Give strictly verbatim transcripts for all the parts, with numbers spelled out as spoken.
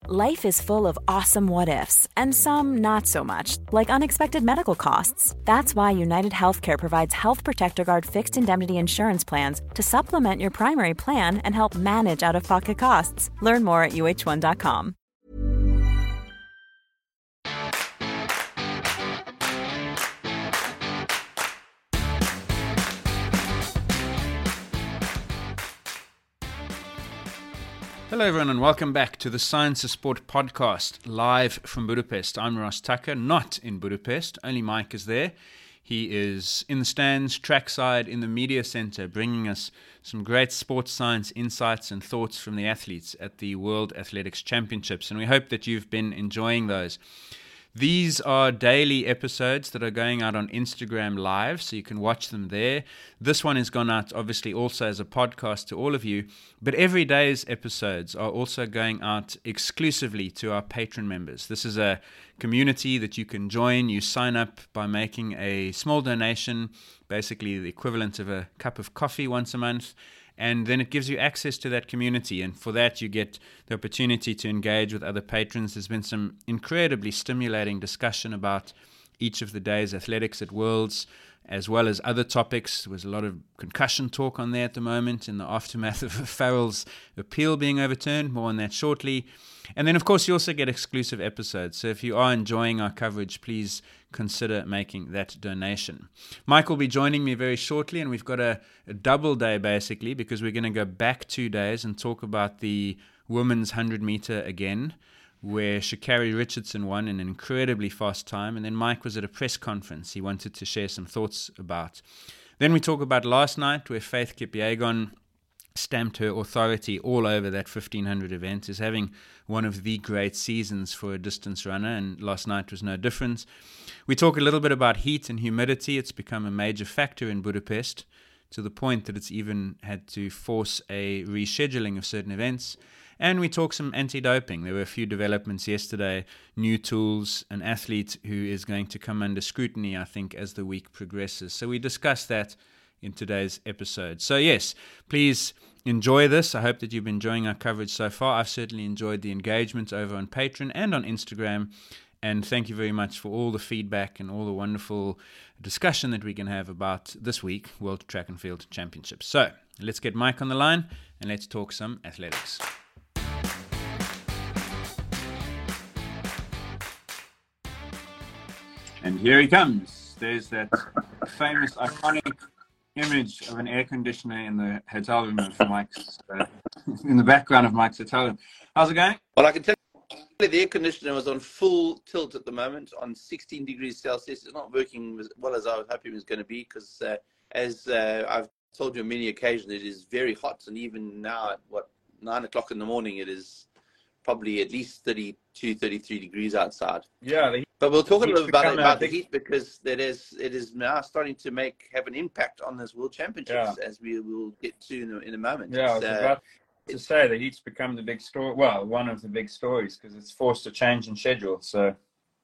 Life is full of awesome what-ifs, and some not so much, like unexpected medical costs. That's why United Healthcare provides Health Protector Guard fixed indemnity insurance plans to supplement your primary plan and help manage out-of-pocket costs. Learn more at U H one dot com. Hello everyone and welcome back to the Science of Sport podcast, live from Budapest. I'm Ross Tucker, not in Budapest, only Mike is there. He is in the stands, trackside, in the media center, bringing us some great sports science insights and thoughts from the athletes at the World Athletics Championships, and we hope that you've been enjoying those. These are daily episodes that are going out on Instagram Live, so you can watch them there. This one has gone out, obviously, also as a podcast to all of you, but every day's episodes are also going out exclusively to our patron members. This is a community that you can join. You sign up by making a small donation, basically the equivalent of a cup of coffee once a month, and then it gives you access to that community, and for that you get the opportunity to engage with other patrons. There's been some incredibly stimulating discussion about each of the day's athletics at Worlds, as well as other topics. There was a lot of concussion talk on there at the moment in the aftermath of Farrell's appeal being overturned. More on that shortly. And then, of course, you also get exclusive episodes. So if you are enjoying our coverage, please consider making that donation. Mike will be joining me very shortly, and we've got a, a double day, basically, because we're going to go back two days and talk about the women's one hundred meter again, where Sha'Carri Richardson won in an incredibly fast time, and then Mike was at a press conference he wanted to share some thoughts about. Then we talk about last night, where Faith Kipyegon stamped her authority all over that fifteen hundred event, is having one of the great seasons for a distance runner, and last night was no different. We talk a little bit about heat and humidity. It's become a major factor in Budapest, to the point that it's even had to force a rescheduling of certain events. And we talk some anti-doping. There were a few developments yesterday, new tools, an athlete who is going to come under scrutiny, I think, as the week progresses. So we discuss that in today's episode. So yes, please enjoy this. I hope that you've been enjoying our coverage so far. I've certainly enjoyed the engagement over on Patreon and on Instagram. And thank you very much for all the feedback and all the wonderful discussion that we can have about this week, World Track and Field Championships. So let's get Mike on the line and let's talk some athletics. And here he comes. There's that famous, iconic image of an air conditioner in the hotel room of Mike's, uh, in the background of Mike's hotel room. How's it going? Well, I can tell you the air conditioner was on full tilt at the moment, on sixteen degrees Celsius. It's not working as well as I was hoping it was going to be, because uh, as uh, I've told you on many occasions, it is very hot. And even now at, what, nine o'clock in the morning, it is probably at least thirty-two, thirty-three degrees outside. Yeah, the But we'll talk a little bit about, about the big... heat, because it is it is now starting to make have an impact on this World Championships, yeah, as we will get to in a, in a moment. Yeah, I was uh, about to say the heat's become the big story. Well, one of the big stories, because it's forced a change in schedule. So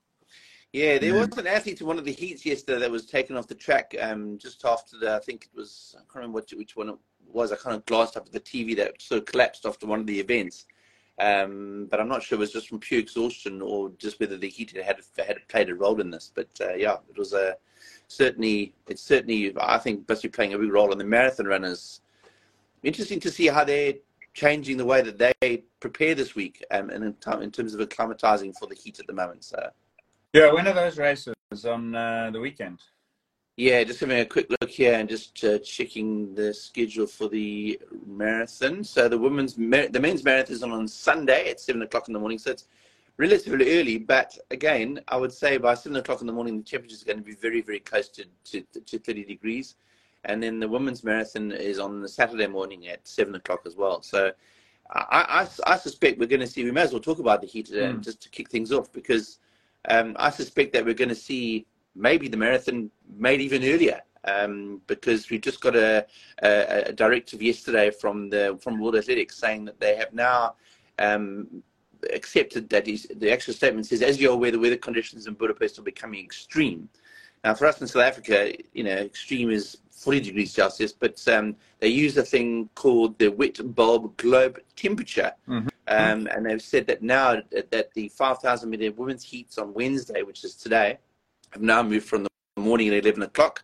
yeah, there yeah. was an athlete in one of the heats yesterday that was taken off the track um, just after the. I think it was. I can't remember which, which one it was. I kind of glanced up at the T V that sort of collapsed after one of the events. Um, but I'm not sure it was just from pure exhaustion or just whether the heat had had played a role in this. But uh, yeah, it was a certainly it's certainly I think must be playing a big role in the marathon runners. Interesting to see how they're changing the way that they prepare this week, um, and in, t- in terms of acclimatizing for the heat at the moment. So yeah, when are those races on uh, the weekend? Yeah, just having a quick look here and just uh, checking the schedule for the marathon. So the women's, mar- the men's marathon is on Sunday at seven o'clock in the morning. So it's relatively early, but again, I would say by seven o'clock in the morning, the temperature is going to be very, very close to, to, to thirty degrees. And then the women's marathon is on the Saturday morning at seven o'clock as well. So I, I, I suspect we're going to see, we may as well talk about the heat today, mm. just to kick things off, because um, I suspect that we're going to see maybe the marathon made even earlier, um, because we just got a, a, a directive yesterday from the from World Athletics saying that they have now um, accepted that is, the actual statement says, as you're aware, the weather conditions in Budapest are becoming extreme. Now, for us in South Africa, you know, extreme is forty degrees Celsius, but um, they use a thing called the wet bulb globe temperature, mm-hmm. Um, and they've said that now that the five thousand meter women's heats on Wednesday, which is today, have now moved from the morning at eleven o'clock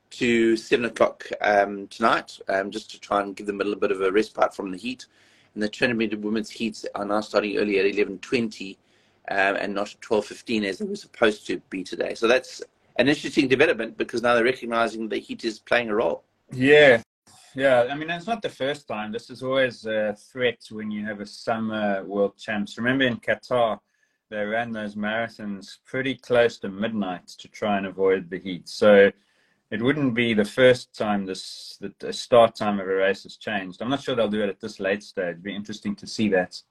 to seven o'clock um, tonight, um, just to try and give them a little bit of a respite from the heat. And the two hundred meter women's heats are now starting early at eleven twenty um, and not at twelve fifteen as they were supposed to be today. So that's an interesting development because now they're recognizing the heat is playing a role. Yeah. Yeah, I mean, it's not the first time. This is always a threat when you have a summer world champs. Remember in Qatar, they ran those marathons pretty close to midnight to try and avoid the heat. So it wouldn't be the first time this that the start time of a race has changed. I'm not sure they'll do it at this late stage. It'd be interesting to see that.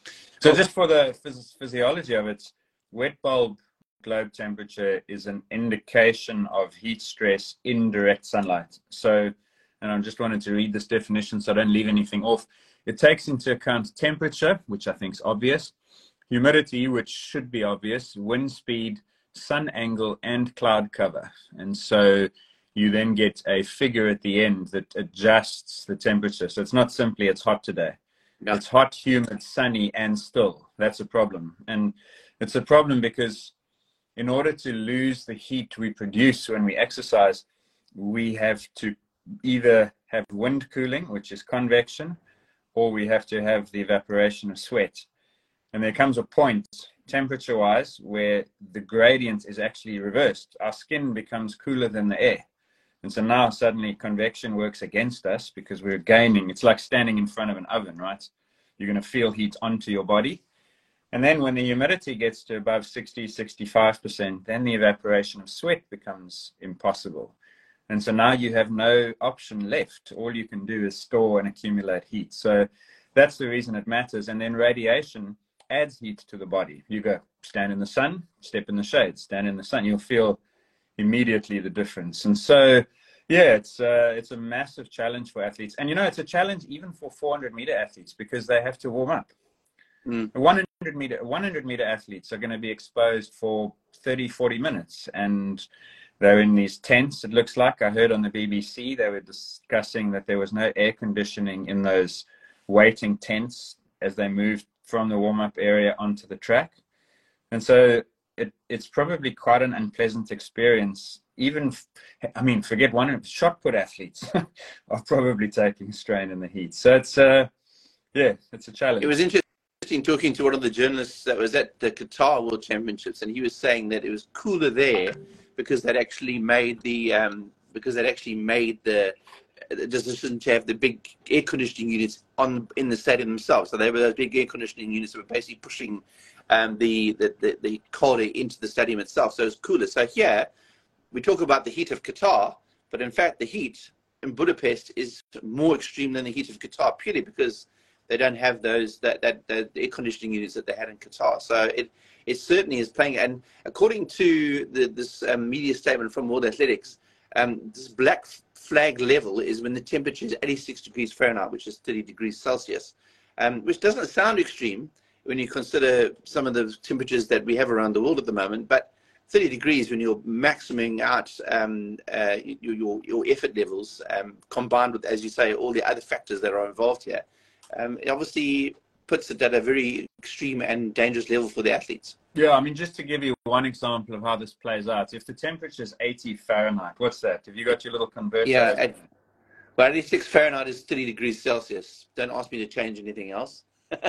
So just for the phys- physiology of it, wet bulb globe temperature is an indication of heat stress in direct sunlight. So, and I just wanted to read this definition so I don't leave anything off. It takes into account temperature, which I think is obvious, humidity, which should be obvious, wind speed, sun angle, and cloud cover. And so you then get a figure at the end that adjusts the temperature. So it's not simply it's hot today. No. It's hot, humid, sunny, and still. That's a problem. And it's a problem because in order to lose the heat we produce when we exercise, we have to either have wind cooling, which is convection, or we have to have the evaporation of sweat. And there comes a point, temperature-wise, where the gradient is actually reversed. Our skin becomes cooler than the air. And so now suddenly convection works against us because we're gaining. It's like standing in front of an oven, right? You're going to feel heat onto your body. And then when the humidity gets to above sixty, sixty-five percent, then the evaporation of sweat becomes impossible. And so now you have no option left. All you can do is store and accumulate heat. So that's the reason it matters. And then radiation adds heat to the body. You go stand in the sun, step in the shade, stand in the sun. You'll feel immediately the difference. And so, yeah, it's uh, it's a massive challenge for athletes. And, you know, it's a challenge even for four hundred meter athletes because they have to warm up. Mm. one hundred meter, one hundred meter athletes are going to be exposed for thirty, forty minutes. And they're in these tents, it looks like. I heard on the B B C they were discussing that there was no air conditioning in those waiting tents as they moved from the warm-up area onto the track. And so it, it's probably quite an unpleasant experience. Even, I mean, forget one, shot put athletes are probably taking strain in the heat. So it's, uh, yeah, it's a challenge. It was interesting talking to one of the journalists that was at the Qatar World Championships, and he was saying that it was cooler there because they'd actually made the um, because they'd actually made the, the decision to have the big air conditioning units on in the stadium themselves. So they were those big air conditioning units that were basically pushing um, the, the, the the cold air into the stadium itself. So it was cooler. So here we talk about the heat of Qatar, but in fact the heat in Budapest is more extreme than the heat of Qatar purely because they don't have those that that, that air conditioning units that they had in Qatar. So it it certainly is playing. And according to the, this um, media statement from World Athletics, um, this black flag level is when the temperature is eighty-six degrees Fahrenheit, which is thirty degrees Celsius, um, which doesn't sound extreme when you consider some of the temperatures that we have around the world at the moment. But thirty degrees when you're maximing out um, uh, your, your your effort levels, um, combined with, as you say, all the other factors that are involved here. Um, it obviously puts it at a very extreme and dangerous level for the athletes. Yeah, I mean, just to give you one example of how this plays out, if the temperature is eighty Fahrenheit, what's that? Have you got your little converter? Yeah, at, well, eighty-six Fahrenheit is thirty degrees Celsius. Don't ask me to change anything else.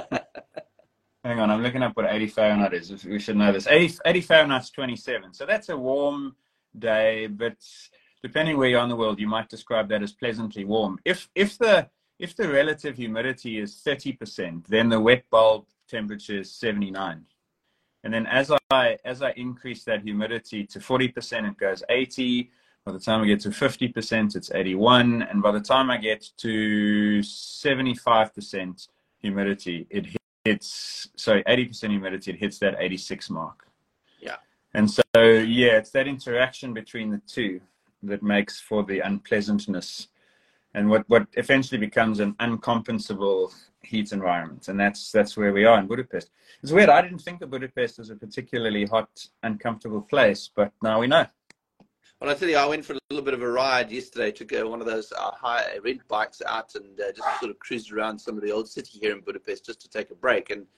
Hang on, I'm looking up what eighty Fahrenheit is. We should know this. eighty, eighty Fahrenheit is twenty-seven. So that's a warm day, but depending where you are in the world, you might describe that as pleasantly warm. If if the If the relative humidity is thirty percent, then the wet bulb temperature is seventy-nine. And then as I as I increase that humidity to forty percent, it goes eighty. By the time I get to fifty percent, it's eighty-one. And by the time I get to seventy-five percent humidity, it hits, sorry, eighty percent humidity, it hits that eighty-six mark. Yeah. And so, yeah, it's that interaction between the two that makes for the unpleasantness and what, what eventually becomes an uncompensable heat environment. And that's that's where we are in Budapest. It's weird. I didn't think of Budapest as a particularly hot, uncomfortable place, but now we know. Well, I tell you, I went for a little bit of a ride yesterday. Took uh, one of those uh, high rent bikes out and uh, just sort of cruised around some of the old city here in Budapest just to take a break. And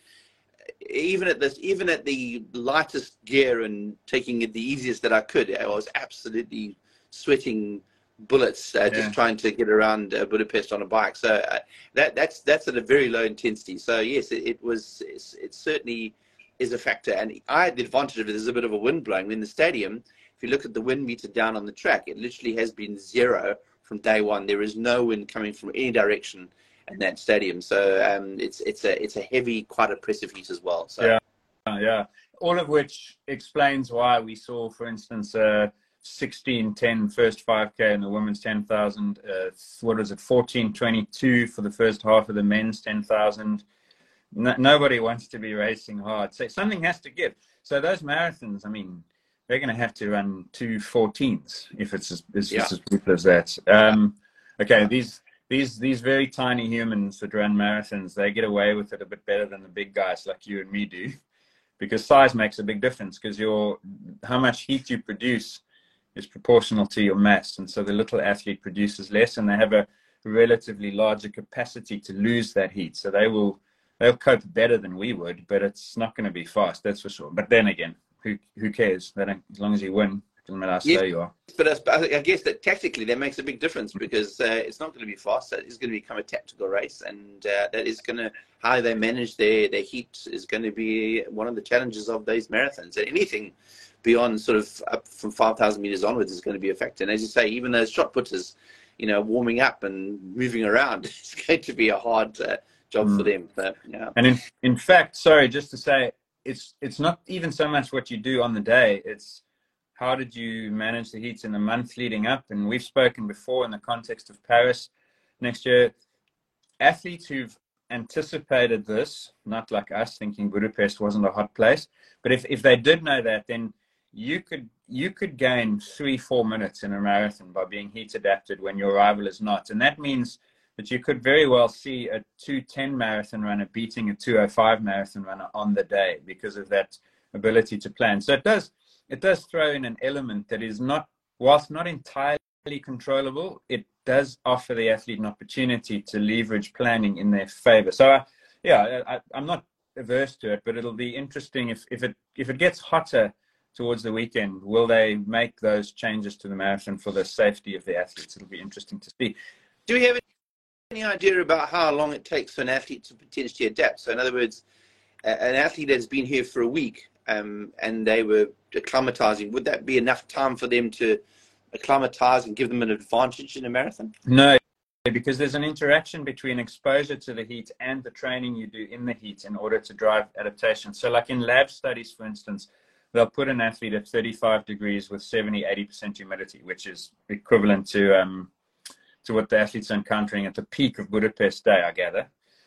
even at this, even at the lightest gear and taking it the easiest that I could, I was absolutely sweating bullets uh, yeah. just trying to get around uh, Budapest on a bike. So uh, that that's that's at a very low intensity. So yes, it, it was it certainly is a factor. And I had the advantage of it. There's a bit of a wind blowing in the stadium. If you look at the wind meter down on the track, it literally has been zero from day one. There is no wind coming from any direction in that stadium. So um, it's it's a it's a heavy, quite oppressive heat as well. So yeah, yeah. All of which explains why we saw, for instance, uh, sixteen ten first five K in the women's ten thousand. Uh, what is it? fourteen twenty-two for the first half of the men's ten thousand. No, nobody wants to be racing hard. So something has to give. So those marathons, I mean, they're going to have to run two fourteens if it's as, as, yeah. as brutal as that. Um, okay, these these these very tiny humans that run marathons, they get away with it a bit better than the big guys like you and me do, because size makes a big difference. Because your how much heat you produce is proportional to your mass, and so the little athlete produces less, and they have a relatively larger capacity to lose that heat. So they will they'll cope better than we would, but it's not going to be fast, that's for sure. But then again, who who cares? They don't, as long as you win, it doesn't matter how slow yes, you are. But I guess that tactically that makes a big difference, because uh, it's not going to be fast. It's going to become a tactical race, and uh, that is going to how they manage their their heat is going to be one of the challenges of these marathons. And anything beyond sort of up from five thousand meters onwards is going to be a factor. And as you say, even those shot putters, you know, warming up and moving around, it's going to be a hard uh, job mm. for them. But, yeah. And in in fact, sorry, just to say, it's it's not even so much what you do on the day. It's how did you manage the heats in the month leading up? And we've spoken before in the context of Paris next year. Athletes who've anticipated this, not like us thinking Budapest wasn't a hot place, but if, if they did know that, then you could you could gain three, four minutes in a marathon by being heat adapted when your rival is not. And that means that you could very well see a two ten marathon runner beating a two oh five marathon runner on the day because of that ability to plan. So it does it does throw in an element that is not, whilst not entirely controllable, it does offer the athlete an opportunity to leverage planning in their favor. So uh, yeah, I, I'm not averse to it, but it'll be interesting if, if it if it gets hotter towards the weekend, will they make those changes to the marathon for the safety of the athletes? It'll be interesting to see. Do we have any idea about how long it takes for an athlete to potentially adapt? So in other words, an athlete that's been here for a week um, and they were acclimatizing, would that be enough time for them to acclimatize and give them an advantage in a marathon? No, because there's an interaction between exposure to the heat and the training you do in the heat in order to drive adaptation. So like in lab studies, for instance, they'll put an athlete at thirty-five degrees with seventy, eighty percent humidity, which is equivalent to um, to what the athletes are encountering at the peak of Budapest Day, I gather.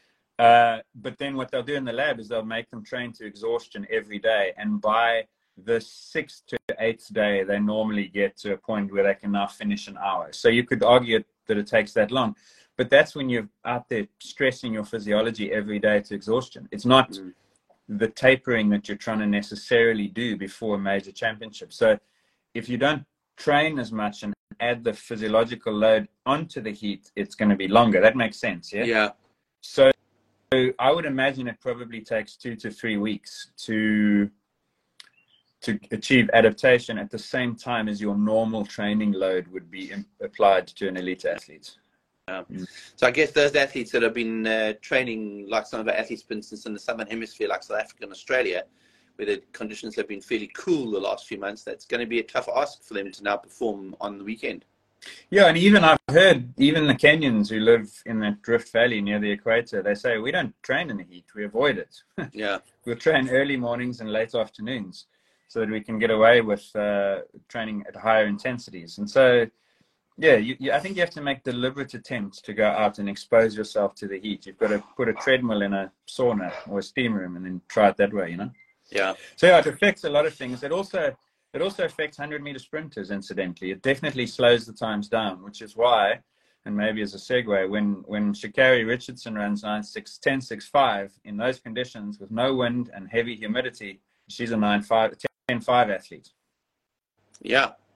Uh, but then what they'll do in the lab is they'll make them train to exhaustion every day. And by the sixth to eighth day, they normally get to a point where they can now finish an hour. So you could argue that it takes that long. But that's when you're out there stressing your physiology every day to exhaustion. It's not mm. the tapering that you're trying to necessarily do before a major championship. So if you don't train as much and add the physiological load onto the heat, it's going to be longer. That makes sense, yeah? Yeah. So, so I would imagine it probably takes two to three weeks to to achieve adaptation at the same time as your normal training load would be in, applied to an elite athlete. Yeah. Mm. So I guess those athletes that have been uh, training, like some of our athletes, for instance, in the Southern Hemisphere, like South Africa and Australia, where the conditions have been fairly cool the last few months, that's going to be a tough ask for them to now perform on the weekend. Yeah, and even I've heard, even the Kenyans who live in the Rift Valley near the equator, they say, we don't train in the heat, we avoid it. Yeah. We'll train early mornings and late afternoons so that we can get away with uh, training at higher intensities. And so, yeah, you, you, I think you have to make deliberate attempts to go out and expose yourself to the heat. You've got to put a treadmill in a sauna or a steam room and then try it that way, you know? Yeah. So yeah, it affects a lot of things. It also it also affects hundred meter sprinters, incidentally. It definitely slows the times down, which is why, and maybe as a segue, when when Sha'Carri Richardson runs nine six ten six five in those conditions with no wind and heavy humidity, she's a nine five ten five athlete. Yeah.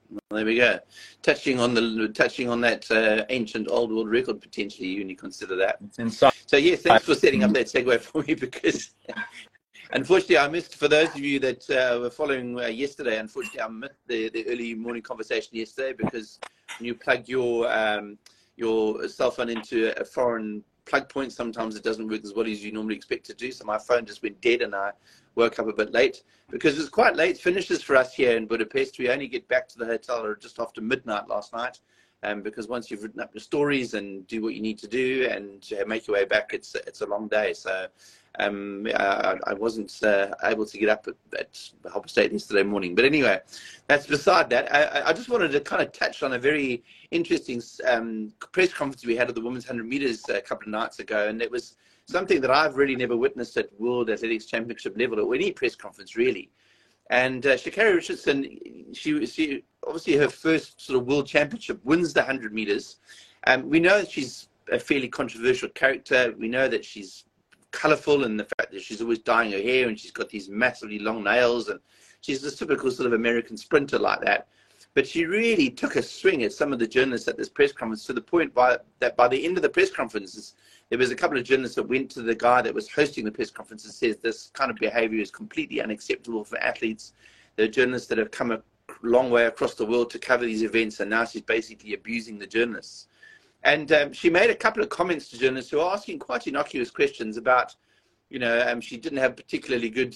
Well, there we go. Touching on the touching on that uh, ancient old world record potentially, when you consider that. It's inside. So yeah, thanks for setting up that segue for me, because unfortunately I missed, for those of you that uh, were following uh, yesterday, unfortunately I missed the, the early morning conversation yesterday, because when you plug your um, your cell phone into a foreign plug point, sometimes it doesn't work as well as you normally expect to do. So my phone just went dead and I woke up a bit late, because it was quite late finishes for us here in Budapest. We only get back to the hotel just after midnight last night, um, because once you've written up your stories and do what you need to do and make your way back, it's it's a long day. So um, I, I wasn't uh, able to get up at, at Hopper State yesterday morning. But anyway, that's beside that. I, I just wanted to kind of touch on a very interesting um, press conference we had at the women's one hundred meters a couple of nights ago, and it was something that I've really never witnessed at World Athletics Championship level, or any press conference really. And uh, Sha'Carri Richardson, she, she obviously her first sort of World Championship, wins the one hundred meters. Um, we know that she's a fairly controversial character. We know that she's colourful, and the fact that she's always dyeing her hair, and she's got these massively long nails, and she's a typical sort of American sprinter like that. But she really took a swing at some of the journalists at this press conference, to the point by, that by the end of the press conferences, there was a couple of journalists that went to the guy that was hosting the press conference and says this kind of behavior is completely unacceptable for athletes. There are journalists that have come a long way across the world to cover these events, and now she's basically abusing the journalists. And um, she made a couple of comments to journalists who are asking quite innocuous questions about, you know, um, she didn't have particularly good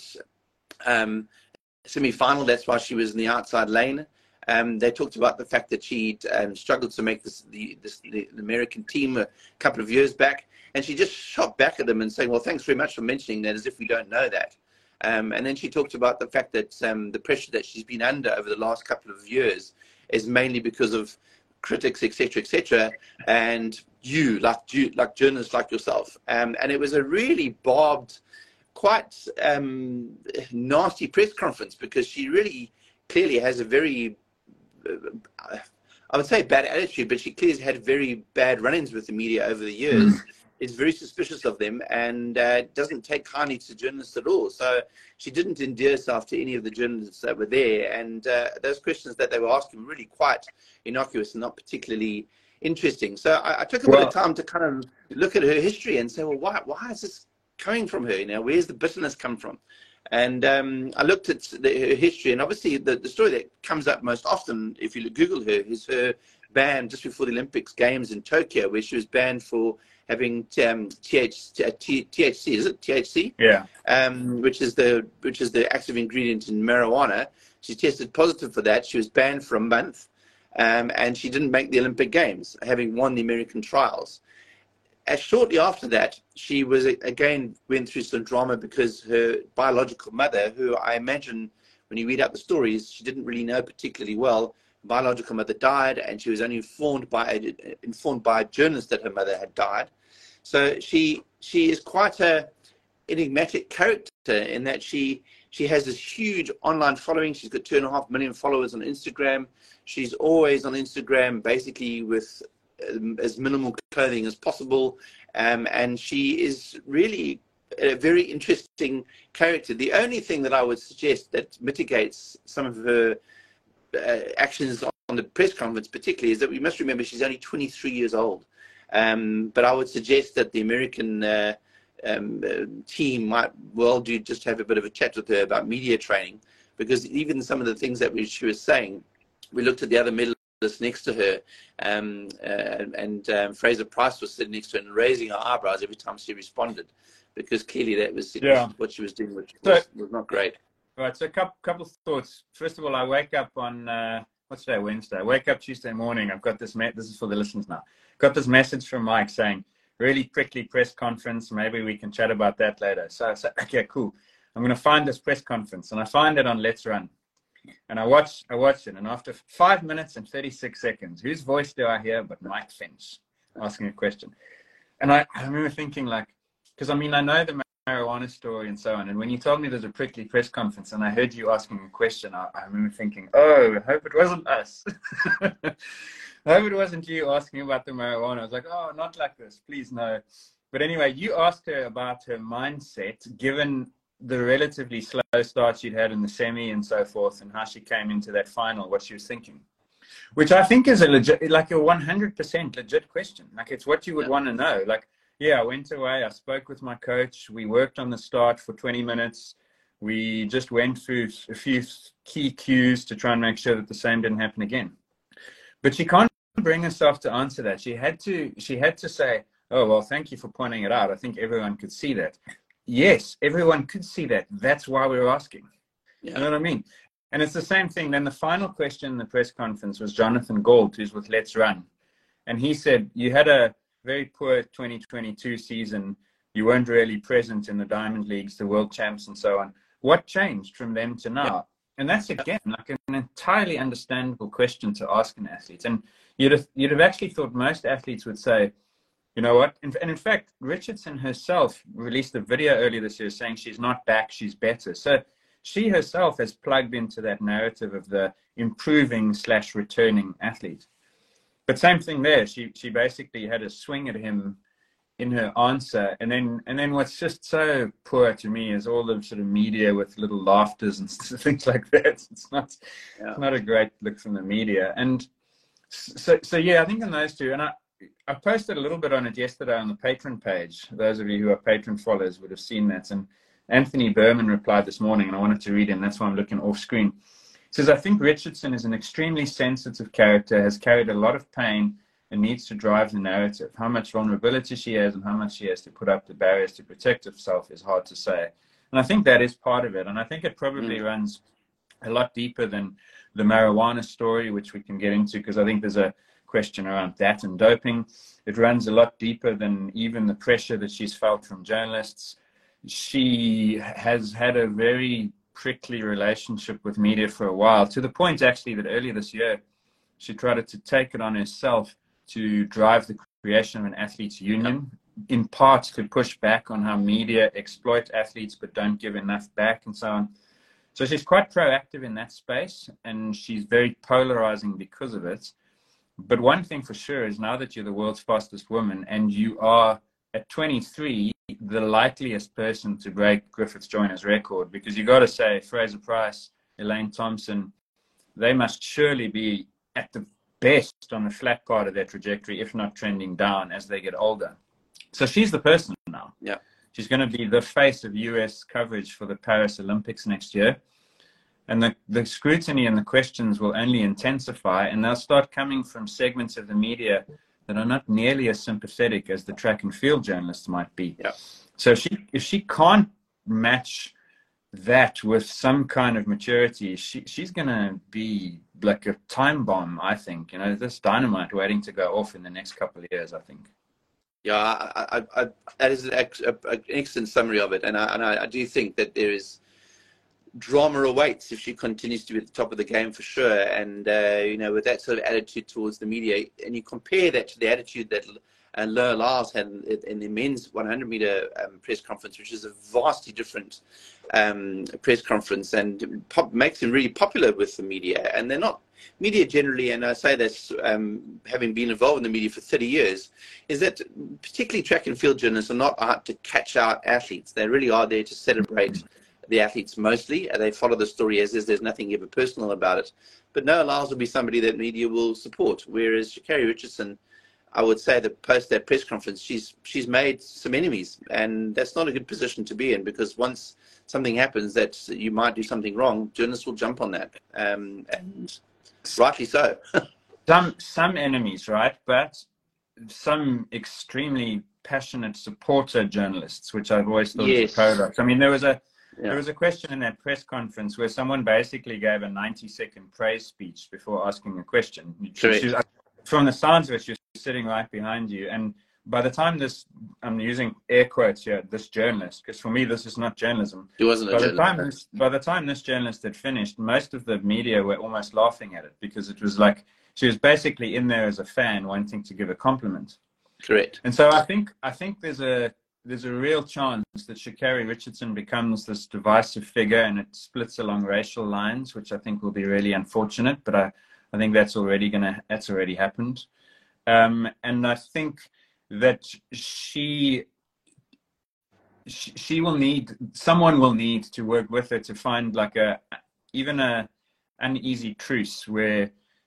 um, semi-final. That's why she was in the outside lane. Um, they talked about the fact that she um, struggled to make this, the, this, the American team a couple of years back. And she just shot back at them and saying, well, thanks very much for mentioning that, as if we don't know that. Um, and then she talked about the fact that um, the pressure that she's been under over the last couple of years is mainly because of critics, et cetera, et cetera, and you, like you, like journalists like yourself. Um, and it was a really barbed, quite um, nasty press conference, because she really clearly has a very, uh, I would say bad attitude, but she clearly had very bad run-ins with the media over the years. Mm. Is very suspicious of them, and uh, doesn't take kindly to journalists at all. So she didn't endear herself to any of the journalists that were there, and uh, those questions that they were asking were really quite innocuous and not particularly interesting. So I, I took a well, bit of time to kind of look at her history and say, well, why, why is this coming from her? You know, where's the bitterness come from? And um, I looked at the, her history, and obviously the, the story that comes up most often, if you Google her, is her ban just before the Olympics Games in Tokyo, where she was banned for having um, T H C, T H C, is it T H C? Yeah. Um, which is the which is the active ingredient in marijuana. She tested positive for that. She was banned for a month, um, and she didn't make the Olympic Games, having won the American trials. As shortly after that, she was again went through some drama because her biological mother, who I imagine when you read out the stories, she didn't really know particularly well. Biological mother died, and she was only informed by informed by a journalist that her mother had died. So she she is quite a enigmatic character in that she she has this huge online following. She's got two and a half million followers on Instagram. She's always on Instagram, basically with um, as minimal clothing as possible, um, and she is really a very interesting character. The only thing that I would suggest that mitigates some of her Uh, actions on the press conference particularly is that we must remember she's only twenty-three years old. Um, but I would suggest that the American uh, um, uh, team might well do just have a bit of a chat with her about media training, because even some of the things that we, she was saying, we looked at the other medalists next to her, um, uh, and um, Fraser Price was sitting next to her and raising her eyebrows every time she responded, because clearly that was yeah. what she was doing, which so, was, was not great. Right, so a couple, couple of thoughts. First of all, I wake up on, uh, what's today, Wednesday? I wake up Tuesday morning. I've got this, this is for the listeners now. Got this message from Mike saying, really prickly press conference. Maybe we can chat about that later. So I said, okay, cool. I'm going to find this press conference. And I find it on Let's Run. And I watch, I watch it. And after five minutes and thirty-six seconds, whose voice do I hear but Mike Finch asking a question? And I, I remember thinking like, because I mean, I know the marijuana story and so on, and when you told me there's a prickly press conference and I heard you asking a question, I, I remember thinking, oh, I hope it wasn't us. I hope it wasn't you asking about the marijuana. I was like, oh, not like this, please no. But anyway, you asked her about her mindset given the relatively slow start she'd had in the semi and so forth, and how she came into that final, what she was thinking. Which I think is a legit, like a one hundred percent legit question. Like it's what you would Yeah. want to know. Like, yeah, I went away, I spoke with my coach, we worked on the start for twenty minutes. We just went through a few key cues to try and make sure that the same didn't happen again. But she can't bring herself to answer that. She had to, she had to say, oh, well, thank you for pointing it out. I think everyone could see that. Yes, everyone could see that. That's why we were asking. Yeah. You know what I mean? And it's the same thing. Then the final question in the press conference was Jonathan Gault, who's with Let's Run. And he said, you had a very poor twenty twenty-two season. You weren't really present in the Diamond Leagues, the World Champs and so on. What changed from then to now? Yeah. And that's, again, like an entirely understandable question to ask an athlete. And you'd have, you'd have actually thought most athletes would say, you know what? And in fact, Richardson herself released a video earlier this year saying she's not back, she's better. So she herself has plugged into that narrative of the improving slash returning athlete. But same thing there. She she basically had a swing at him in her answer. And then and then what's just so poor to me is all the sort of media with little laughters and things like that. It's not, yeah. It's not a great look from the media. And so, so yeah, I think in those two, and I, I posted a little bit on it yesterday on the Patreon page. Those of you who are Patreon followers would have seen that. And Anthony Berman replied this morning, and I wanted to read him. That's why I'm looking off screen. He says, I think Richardson is an extremely sensitive character, has carried a lot of pain and needs to drive the narrative. How much vulnerability she has and how much she has to put up the barriers to protect herself is hard to say. And I think that is part of it. And I think it probably mm. runs a lot deeper than the marijuana story, which we can get into, because I think there's a question around that and doping. It runs a lot deeper than even the pressure that she's felt from journalists. She has had a very prickly relationship with media for a while, to the point actually that earlier this year she tried to take it on herself to drive the creation of an athletes union, in part to push back on how media exploit athletes but don't give enough back and so on. So she's quite proactive in that space, and she's very polarizing because of it. But one thing for sure is, now that you're the world's fastest woman and you are at twenty-three the likeliest person to break Griffith Joyner's record, because you got to say Fraser Price, Elaine Thompson, they must surely be at the best on the flat part of their trajectory, if not trending down as they get older. So she's the person now. Yeah, she's going to be the face of U S coverage for the Paris Olympics next year. And the, the scrutiny and the questions will only intensify, and they'll start coming from segments of the media that are not nearly as sympathetic as the track and field journalists might be. Yeah. So if she, if she can't match that with some kind of maturity, she, she's going to be like a time bomb, I think. You know, this dynamite waiting to go off in the next couple of years, I think. Yeah, I, I, I, that is an excellent summary of it. And I, and I, I do think that there is drama awaits if she continues to be at the top of the game, for sure. And, uh, you know, with that sort of attitude towards the media, and you compare that to the attitude that uh, Laura Lyles had in, in the men's one hundred meter um, press conference, which is a vastly different um, press conference, and pop, makes him really popular with the media. And they're not media generally, and I say this um, having been involved in the media for thirty years, is that particularly track and field journalists are not out to catch out athletes. They really are there to celebrate the athletes mostly. They follow the story as is. There's nothing ever personal about it. But Noah Lyles will be somebody that media will support, whereas Sha'Carri Richardson, I would say that post that press conference, she's she's made some enemies, and that's not a good position to be in, because once something happens that you might do something wrong, journalists will jump on that, um, and rightly so. some some enemies, right? But some extremely passionate supporter journalists, which I've always thought yes. was a paradox. I mean, there was a Yeah. There was a question in that press conference where someone basically gave a ninety second praise speech before asking a question. She, she, from the sounds of it, she was sitting right behind you. And by the time this, I'm using air quotes here, this journalist, because for me, this is not journalism. It wasn't by a the time this, By the time this journalist had finished, most of the media were almost laughing at it, because it was like she was basically in there as a fan wanting to give a compliment. Correct. And so I think I think there's a there's a real chance that Sha'Carri Richardson becomes this divisive figure, and it splits along racial lines, which I think will be really unfortunate. But I, I think that's already gonna that's already happened, um, and I think that she, she she will need someone will need to work with her to find like a even a uneasy truce where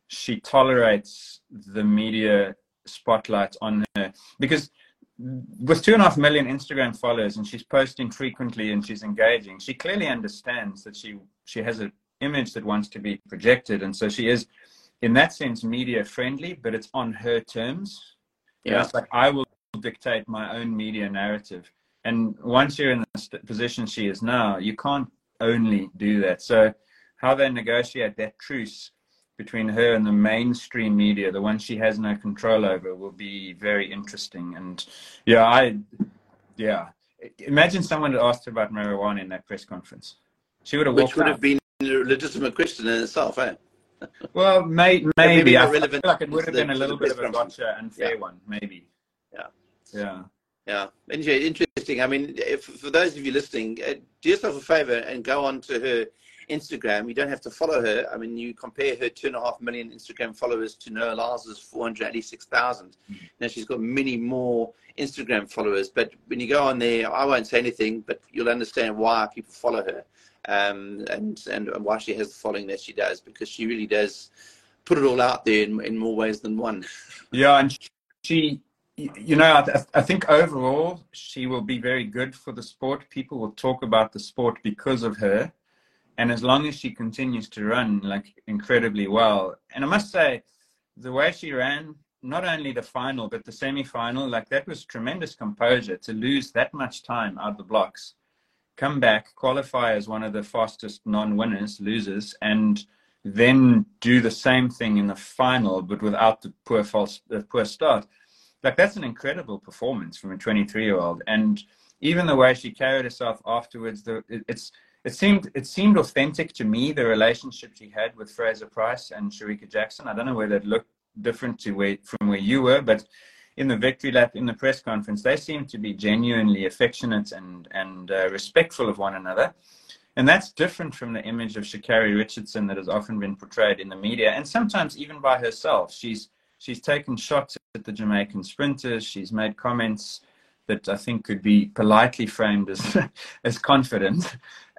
she tolerates the media spotlight on her, because with two and a half million Instagram followers, and she's posting frequently and she's engaging, she clearly understands that she she has an image that wants to be projected, and so she is, in that sense, media friendly, but it's on her terms. Yeah, it's like, I will dictate my own media narrative, and once you're in the position she is now, you can't only do that. So how they negotiate that truce between her and the mainstream media, the one she has no control over, will be very interesting. And yeah, I, yeah, imagine someone had asked her about marijuana in that press conference. She would have walked Which would out. have been a legitimate question in itself, eh? Well, may, maybe. maybe I not feel relevant like it would have to the- been a to little the bit of press a conference. gotcha, unfair Yeah. one, maybe. Yeah. Yeah. Yeah, interesting. I mean, if, for those of you listening, uh, do yourself a favor and go on to her Instagram. You don't have to follow her. I mean, you compare her two and a half million Instagram followers to Noah Lyles's four hundred eighty-six thousand. Mm-hmm. Now she's got many more Instagram followers, but when you go on there, I won't say anything, but you'll understand why people follow her, um, and, and why she has the following that she does, because she really does put it all out there in, in more ways than one. Yeah, and she, you know, I, I think overall she will be very good for the sport. People will talk about the sport because of her. And as long as she continues to run like incredibly well, and I must say, the way she ran, not only the final, but the semi-final, like that was tremendous composure to lose that much time out of the blocks, come back, qualify as one of the fastest non-winners, losers, and then do the same thing in the final, but without the poor false, the poor start. Like, that's an incredible performance from a twenty-three-year-old. And even the way she carried herself afterwards, the, it, it's, It seemed it seemed authentic to me, the relationship she had with Fraser Price and Shericka Jackson. I don't know whether it looked different to where, from where you were, but in the victory lap, in the press conference, they seemed to be genuinely affectionate and, and uh, respectful of one another. And that's different from the image of Sha'Carri Richardson that has often been portrayed in the media, and sometimes even by herself. She's, she's taken shots at the Jamaican sprinters. She's made comments that I think could be politely framed as, as confident.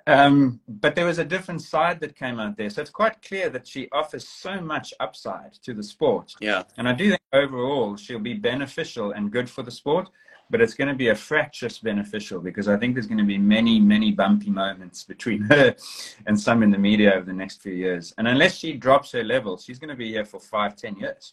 Um, but there was a different side that came out there. So it's quite clear that she offers so much upside to the sport. Yeah. And I do think overall she'll be beneficial and good for the sport, but it's going to be a fractious beneficial, because I think there's going to be many, many bumpy moments between her and some in the media over the next few years. And unless she drops her level, she's going to be here for five, ten years.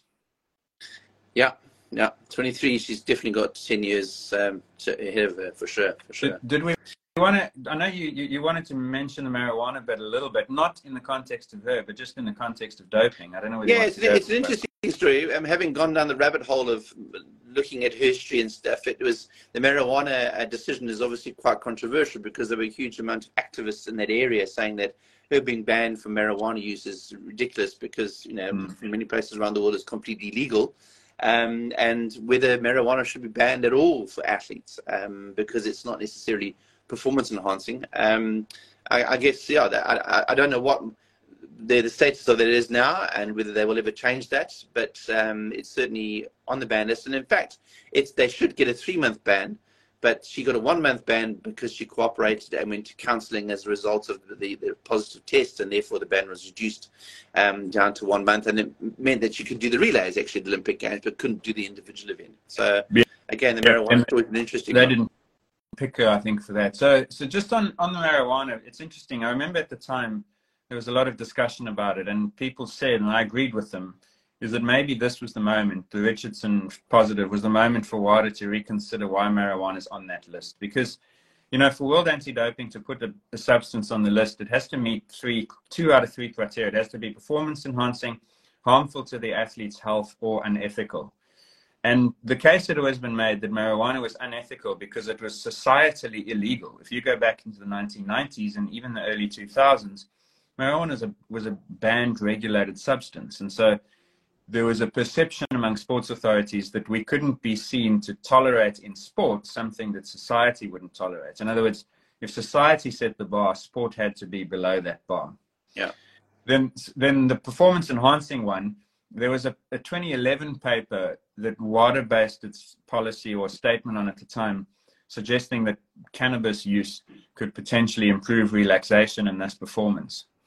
Yeah. Yeah. twenty-three, she's definitely got ten years um, to, ahead of her, for sure. For sure. Did, did we... You want to, I know you, you, you wanted to mention the marijuana bit a little bit, not in the context of her, but just in the context of doping. I don't know. Yeah, it's, it's an interesting story. Um, having gone down the rabbit hole of looking at history and stuff, it was the marijuana uh, decision is obviously quite controversial, because there were a huge amount of activists in that area saying that her being banned from marijuana use is ridiculous, because, you know, mm. in many places around the world it's completely illegal. Um, and whether marijuana should be banned at all for athletes, um, because it's not necessarily performance enhancing. Um, I, I guess, yeah, I, I don't know what the, the status of it is now and whether they will ever change that, but um, it's certainly on the ban list. And in fact, it's they should get a three-month ban, but she got a one-month ban because she cooperated and went to counselling as a result of the, the positive test, and therefore the ban was reduced um, down to one month, and it meant that she could do the relays, actually, the Olympic Games, but couldn't do the individual event. So, yeah. Again, the marijuana story is an interesting they one. Didn't pick her, I think, for that. So, so just on, on the marijuana, it's interesting. I remember at the time there was a lot of discussion about it, and people said, and I agreed with them, is that maybe this was the moment, the Richardson positive was the moment for WADA to reconsider why marijuana is on that list. Because, you know, for World Anti-Doping to put a, a substance on the list, it has to meet three, two out of three criteria. It has to be performance enhancing, harmful to the athlete's health, or unethical. And the case had always been made that marijuana was unethical because it was societally illegal. If you go back into the nineteen nineties and even the early two thousands, marijuana was a, was a banned, regulated substance. And so there was a perception among sports authorities that we couldn't be seen to tolerate in sport something that society wouldn't tolerate. In other words, if society set the bar, sport had to be below that bar. Yeah. Then, then the performance enhancing one, there was a, a twenty eleven paper that WADA based its policy or statement on at the time, suggesting that cannabis use could potentially improve relaxation and thus performance.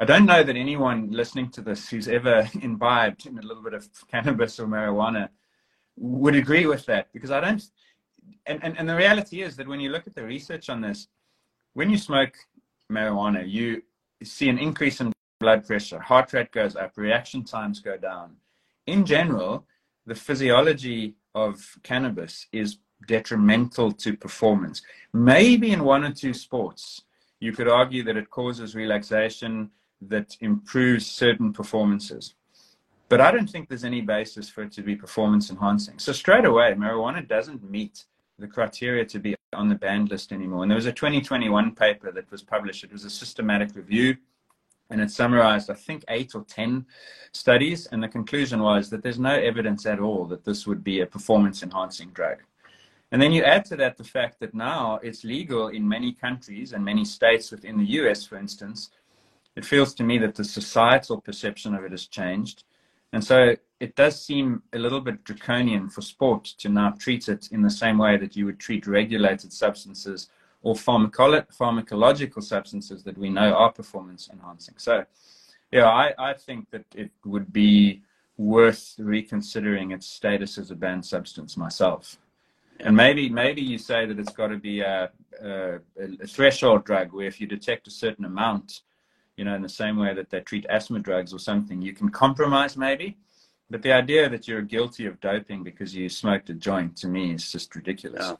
I don't know that anyone listening to this who's ever imbibed in a little bit of cannabis or marijuana would agree with that, because I don't. And, and, and the reality is that when you look at the research on this, when you smoke marijuana, you see an increase in blood pressure, heart rate goes up, reaction times go down. In general, the physiology of cannabis is detrimental to performance. Maybe in one or two sports, you could argue that it causes relaxation, that improves certain performances. But I don't think there's any basis for it to be performance enhancing. So straight away, marijuana doesn't meet the criteria to be on the banned list anymore. And there was a twenty twenty-one paper that was published. It was a systematic review, and it summarized, I think, eight or ten studies. And the conclusion was that there's no evidence at all that this would be a performance enhancing drug. And then you add to that the fact that now it's legal in many countries and many states within the U S, for instance. It feels to me that the societal perception of it has changed. And so it does seem a little bit draconian for sport to now treat it in the same way that you would treat regulated substances or pharmacolo- pharmacological substances that we know are performance enhancing. So, yeah, I, I think that it would be worth reconsidering its status as a banned substance myself. And maybe maybe you say that it's got to be a, a, a threshold drug where if you detect a certain amount, you know, in the same way that they treat asthma drugs or something, you can compromise maybe. But the idea that you're guilty of doping because you smoked a joint, to me, is just ridiculous.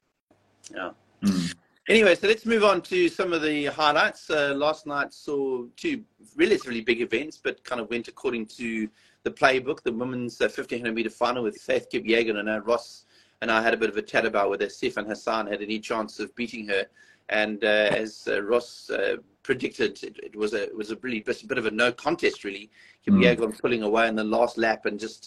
Yeah. yeah. Mm. Anyway, so let's move on to some of the highlights. Uh, last night saw two relatively big events, but kind of went according to the playbook. The women's uh, fifteen hundred meter final with Faith Kipyegon, and uh, Ross and I had a bit of a chat about whether Sifan Hassan had any chance of beating her. And uh, as uh, Ross uh, predicted, it, it was a it was a really bit, a bit of a no contest, really. Kipyegon mm. pulling away in the last lap, and just,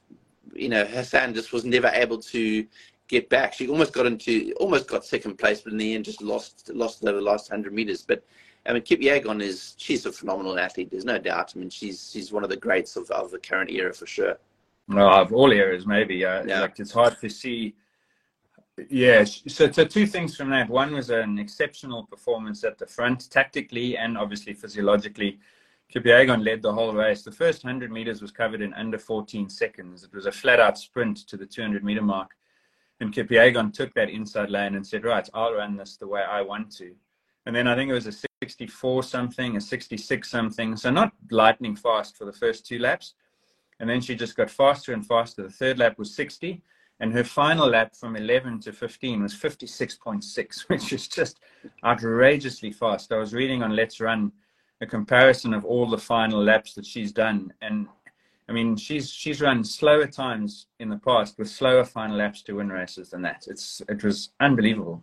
you know, Hassan just was never able to get back. She almost got into, almost got second place, but in the end just lost lost over the last hundred meters. But I mean, Kipyegon is she's a phenomenal athlete. There's no doubt. I mean, she's she's one of the greats of, of the current era for sure. Well, of all eras, maybe. Uh, yeah. Like, it's hard to see. Yeah, so, so two things from that. One was an exceptional performance at the front, tactically and obviously physiologically. Kipyegon led the whole race. The first one hundred meters was covered in under fourteen seconds. It was a flat-out sprint to the two hundred meter mark. And Kipyegon took that inside lane and said, right, I'll run this the way I want to. And then I think it was a sixty-four something, a sixty-six something. So not lightning fast for the first two laps. And then she just got faster and faster. The third lap was sixty. And her final lap from eleven to fifteen was fifty-six point six, which is just outrageously fast. I was reading on Let's Run a comparison of all the final laps that she's done. And I mean, she's she's run slower times in the past with slower final laps to win races than that. It's It was unbelievable.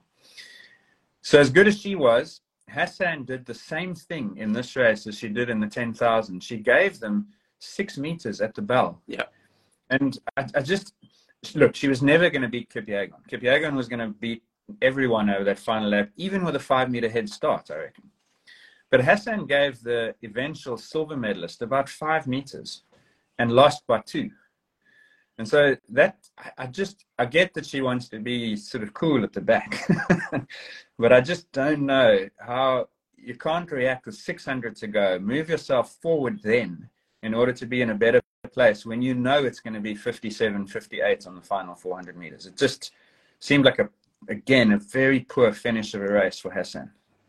So as good as she was, Hassan did the same thing in this race as she did in the ten thousand. She gave them six meters at the bell. Yeah. And I, I just... Look, she was never going to beat Kipyegon. Kipyegon was going to beat everyone over that final lap, even with a five-meter head start, I reckon. But Hassan gave the eventual silver medalist about five meters and lost by two. And so that, I just, I get that she wants to be sort of cool at the back. But I just don't know how you can't react with six hundred to go. Move yourself forward then in order to be in a better place when you know it's going to be fifty-seven, fifty-eight on the final four hundred meters. It just seemed like, a again, a very poor finish of a race for Hassan.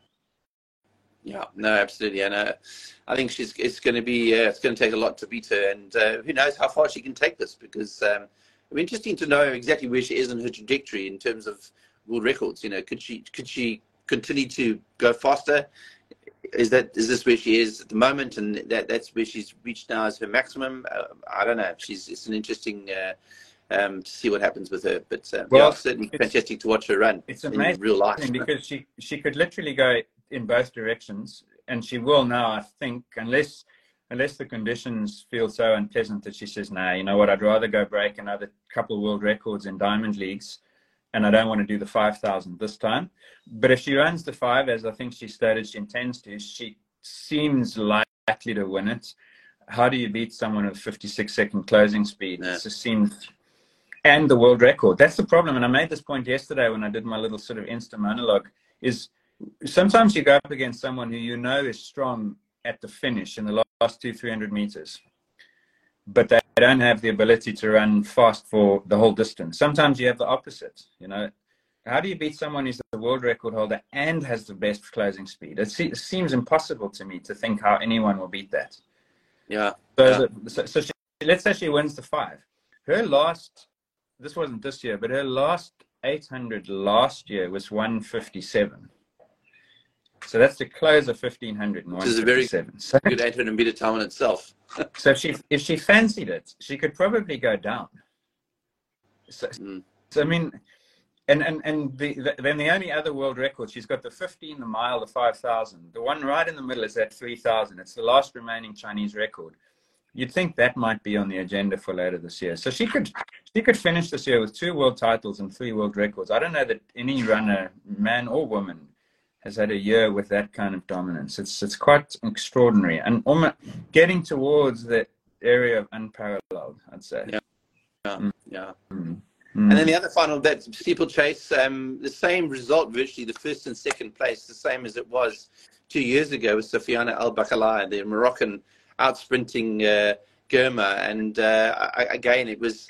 Yeah, no, absolutely. And uh, I think she's it's going to be uh, it's going to take a lot to beat her, and uh, who knows how far she can take this, because um, it'll be interesting to know exactly where she is in her trajectory in terms of world records. You know, could she could she continue to go faster? Is that is this where she is at the moment, and that that's where she's reached now as her maximum? Uh, I don't know. She's it's an interesting uh, um, to see what happens with her, but uh, well, yeah, certainly fantastic to watch her run. It's amazing in real life, because she she could literally go in both directions, and she will now, I think, unless unless the conditions feel so unpleasant that she says, nah, you know what, I'd rather go break another couple of world records in diamond leagues, and I don't want to do the five thousand this time. But if she runs the five, as I think she stated she intends to, she seems likely to win it. How do you beat someone with fifty-six second closing speed? Yeah. It just seems, and the world record. That's the problem. And I made this point yesterday when I did my little sort of Insta monologue, is sometimes you go up against someone who you know is strong at the finish in the last two, three hundred meters, but they don't have the ability to run fast for the whole distance. Sometimes you have the opposite, you know. How do you beat someone who's the world record holder and has the best closing speed? It, se- it seems impossible to me to think how anyone will beat that. Yeah. So, yeah. The, so, so she, let's say she wins the five. Her last, this wasn't this year, but her last eight hundred last year was one fifty-seven. So that's the close of fifteen hundred and Which is a very so, good eight hundred meter time in itself. So if she if she fancied it, she could probably go down. So, mm. so I mean, and and and the, the, then the only other world record, she's got the fifteen, the mile, the five thousand. The one right in the middle is at three thousand. It's the last remaining Chinese record. You'd think that might be on the agenda for later this year. So she could she could finish this year with two world titles and three world records. I don't know that any runner, man or woman, has had a year with that kind of dominance. It's it's quite extraordinary and almost getting towards the area of unparalleled, I'd say. Yeah, yeah, mm. yeah. Mm. And then the other final, that steeplechase, um, the same result virtually, the first and second place, the same as it was two years ago with Sofiane El Bakkali, the Moroccan out sprinting uh, Girma. And uh, I, again, it was,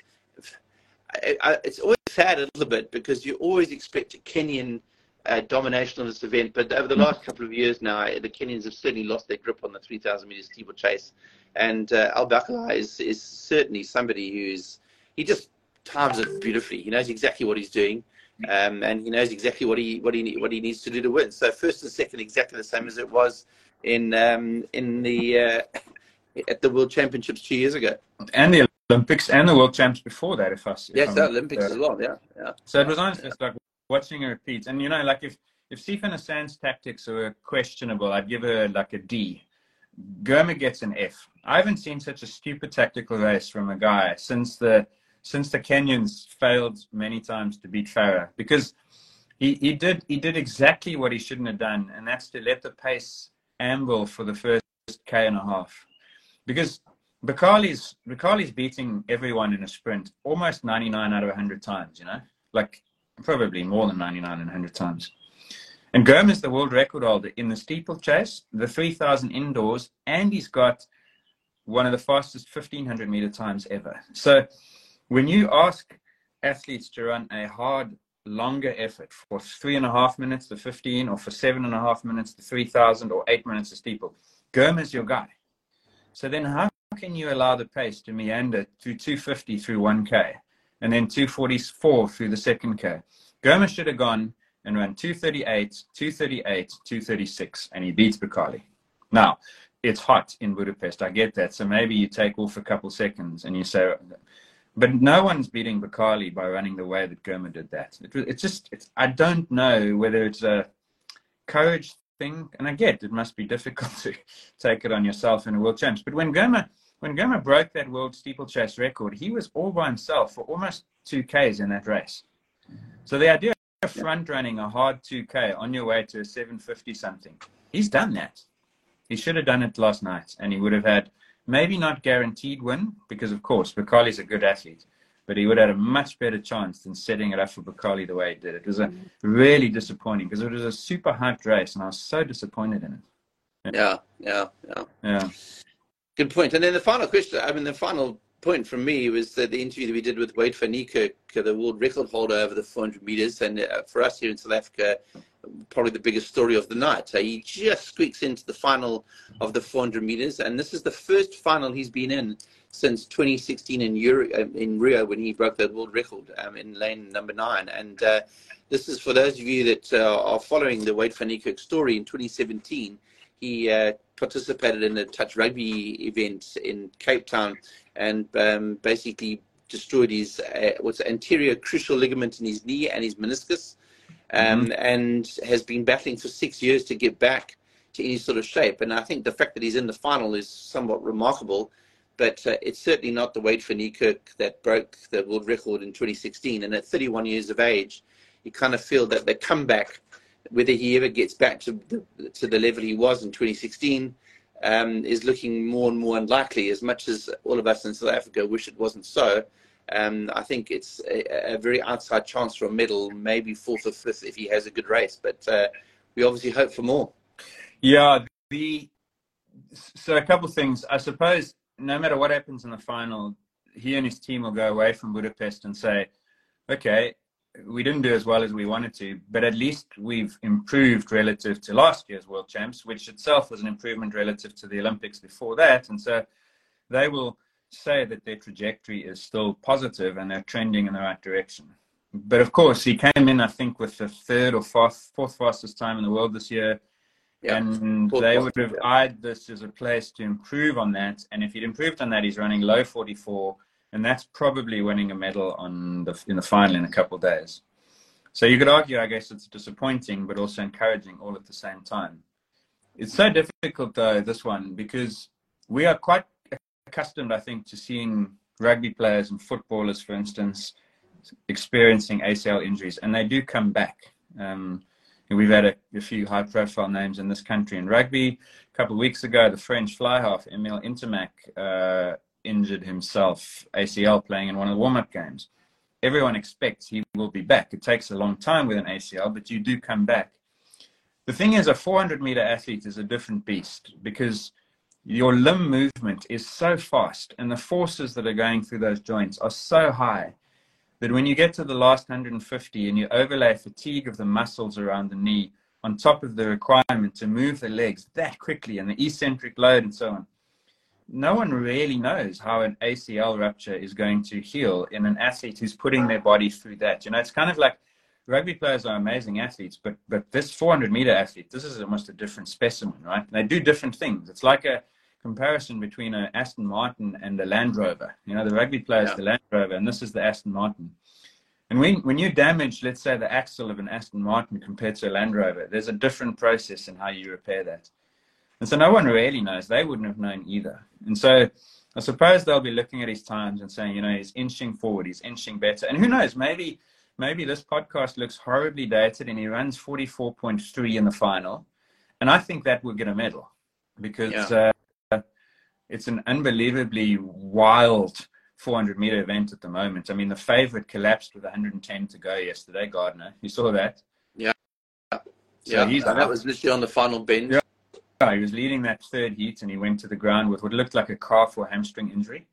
I, I, it's always sad a little bit because you always expect a Kenyan uh, domination of this event. But over the last couple of years now, the Kenyans have certainly lost their grip on the three thousand meter steeplechase. And uh, El Bakkali is, is certainly somebody who's, he just times it beautifully. He knows exactly what he's doing. Um, and he knows exactly what he what he what he needs to do to win. So first and second, exactly the same as it was in um, in the uh, at the World Championships two years ago, and the Olympics and the World Champs before that. If I if yes, I'm, the Olympics uh, as well. Yeah, yeah. So it was honestly like watching her repeat, and you know, like if if Sifan Hassan's tactics were questionable, I'd give her like a D. Girma gets an F. I haven't seen such a stupid tactical race from a guy since the. Since the Kenyans failed many times to beat Farah, because he, he did he did exactly what he shouldn't have done, and that's to let the pace amble for the first K and a half. Because Bakkali's Bakkali's beating everyone in a sprint almost ninety-nine out of one hundred times, you know, like probably more than ninety-nine and one hundred times. And Girma's the world record holder in the steeplechase, the three thousand indoors, and he's got one of the fastest fifteen hundred meter times ever. So when you ask athletes to run a hard, longer effort for three and a half minutes, the fifteen, or for seven and a half minutes, the three thousand, or eight minutes, the steeple, Girma's your guy. So then how can you allow the pace to meander through two fifty through one K and then two forty-four through the second K? Girma should have gone and run two thirty-eight, two thirty-eight, two thirty-six, and he beats Bakkali. Now, it's hot in Budapest. I get that. So maybe you take off a couple seconds and you say, but no one's beating Bakkali by running the way that Girma did that. It, it's just, it's, I don't know whether it's a courage thing, and I get it must be difficult to take it on yourself in a world champs. But when Girma, when Girma broke that world steeplechase record, he was all by himself for almost two Ks in that race. So the idea of front running a hard two K on your way to a seven fifty something, he's done that. He should have done it last night, and he would have had maybe not guaranteed win, because of course Bakkali's a good athlete, but he would have had a much better chance than setting it up for Bakkali the way he did. It was a really disappointing, because it was a super hyped race, and I was so disappointed in it. Yeah, yeah, yeah. Yeah. Good point. And then the final question, I mean, the final point from me was the, the interview that we did with Wade van Niekerk, the world record holder over the four hundred meters, and uh, for us here in South Africa, probably the biggest story of the night. So he just squeaks into the final of the four hundred meters, and this is the first final he's been in since twenty sixteen in Euro, in Rio, when he broke that world record um, in lane number nine. And uh, this is for those of you that uh, are following the Wade van Niekerk story. In twenty seventeen, he uh, participated in a touch rugby event in Cape Town, and um, basically destroyed his uh, what's anterior crucial ligament in his knee and his meniscus. Um, mm-hmm. And has been battling for six years to get back to any sort of shape. And I think the fact that he's in the final is somewhat remarkable, but uh, it's certainly not the Wade van Niekerk that broke the world record in twenty sixteen. And at thirty-one years of age, you kind of feel that the comeback, whether he ever gets back to the, to the level he was in twenty sixteen, um, is looking more and more unlikely, as much as all of us in South Africa wish it wasn't so. Um, I think it's a, a very outside chance for a medal, maybe fourth or fifth if he has a good race. But uh, we obviously hope for more. Yeah, the so a couple of things. I suppose no matter what happens in the final, he and his team will go away from Budapest and say, okay, we didn't do as well as we wanted to, but at least we've improved relative to last year's world champs, which itself was an improvement relative to the Olympics before that. And so they will say that their trajectory is still positive and they're trending in the right direction. But of course, he came in, I think, with the third or fourth, fourth fastest time in the world this year. Yeah. And fourth they would have yeah. eyed this as a place to improve on that. And if he'd improved on that, he's running low forty-four. And that's probably winning a medal on the, in the final in a couple of days. So you could argue, I guess, it's disappointing, but also encouraging all at the same time. It's so difficult, though, this one, because we are quite accustomed, I think, to seeing rugby players and footballers, for instance, experiencing A C L injuries, and they do come back. Um, we've had a, a few high-profile names in this country in rugby. A couple of weeks ago, the French fly-half, Emile Intermac, uh, injured himself, A C L, playing in one of the warm-up games. Everyone expects he will be back. It takes a long time with an A C L, but you do come back. The thing is, a four hundred meter athlete is a different beast because your limb movement is so fast and the forces that are going through those joints are so high that when you get to the last one hundred fifty and you overlay fatigue of the muscles around the knee on top of the requirement to move the legs that quickly and the eccentric load and so on, no one really knows how an A C L rupture is going to heal in an athlete who's putting their body through that. You know, it's kind of like rugby players are amazing athletes, but but this four hundred meter athlete, this is almost a different specimen, right? They do different things. It's like a comparison between an Aston Martin and a Land Rover. You know, the rugby player is yeah. the Land Rover, and this is the Aston Martin. And when, when you damage, let's say, the axle of an Aston Martin compared to a Land Rover, there's a different process in how you repair that. And so no one really knows. They wouldn't have known either. And so I suppose they'll be looking at his times and saying, you know, he's inching forward, he's inching better. And who knows, maybe maybe this podcast looks horribly dated and he runs forty-four point three in the final. And I think that will get a medal because yeah. uh, it's an unbelievably wild four hundred meter event at the moment. I mean, the favorite collapsed with one hundred ten to go yesterday, Gardner. You saw that? Yeah. So yeah, he's that was literally on the final bench. Yeah. He was leading that third heat and he went to the ground with what looked like a calf or hamstring injury.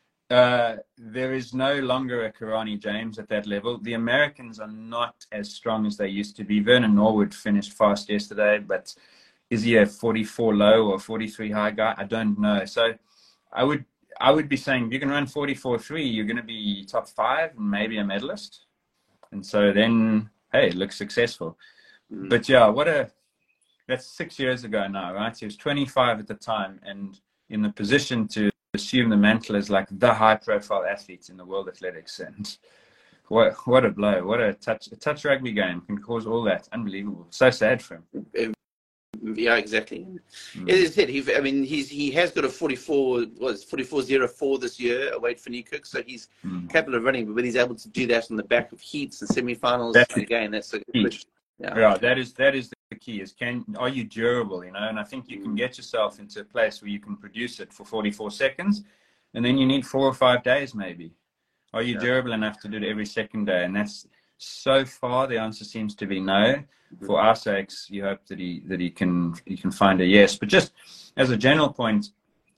Uh, there is no longer a Karani James at that level. The Americans are not as strong as they used to be. Vernon Norwood finished fast yesterday, but is he a forty-four low or forty-three high guy? I don't know. So I would I would be saying if you can run forty-four three, you're going to be top five and maybe a medalist. And so then, hey, it looks successful. Mm. But yeah, what a... That's six years ago now, right? He was twenty-five at the time and in the position to assume the mantle as like the high-profile athletes in the world athletics. And what what a blow. What a touch. A touch rugby game can cause all that. Unbelievable. So sad for him. Yeah, exactly. Mm. As I said, he, I mean, he's he has got a forty-four, was forty-four oh four this year, away for Newkirk, so he's mm. capable of running, but he's able to do that on the back of heats and semi-finals. That's again, that's a good, yeah. yeah, that is that is the key. Is can are you durable? You know, and I think you can get yourself into a place where you can produce it for forty-four seconds, and then you need four or five days maybe. Are you yeah. durable enough to do it every second day? And that's so far the answer seems to be no. For our sakes, you hope that he that he can he can find a yes. But just as a general point,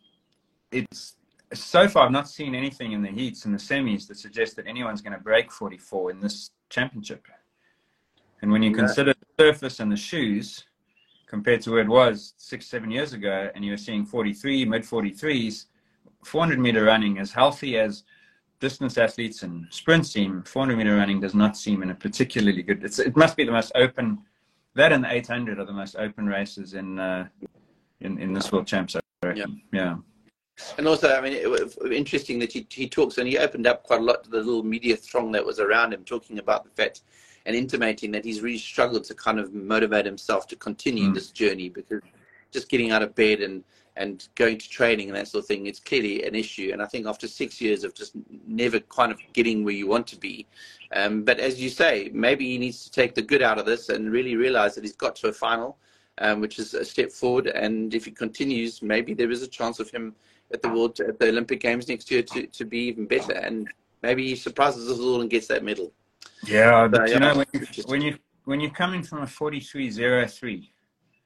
it's so far I've not seen anything in the heats and the semis that suggests that anyone's going to break forty-four in this championship. And when you consider the surface and the shoes compared to where it was six, seven years ago, and you're seeing forty-three, mid forty-threes, four hundred meter running, as healthy as distance athletes and sprint seem, four hundred meter running does not seem in a particularly good. It's, it must be the most open. That and the eight hundred are the most open races in uh, in in this World Champs. I reckon. Yeah. yeah. And also, I mean, it was interesting that he he talks and he opened up quite a lot to the little media throng that was around him, talking about the fact and intimating that he's really struggled to kind of motivate himself to continue mm. this journey, because just getting out of bed and and going to training and that sort of thing, it's clearly an issue. And I think after six years of just never kind of getting where you want to be, um, but as you say, maybe he needs to take the good out of this and really realize that he's got to a final, um, which is a step forward. And if he continues, maybe there is a chance of him at the World, at the Olympic Games next year to, to be even better. And maybe he surprises us all and gets that medal. Yeah, but so, you yeah, know, when you, when you when you're coming from a forty-three oh three,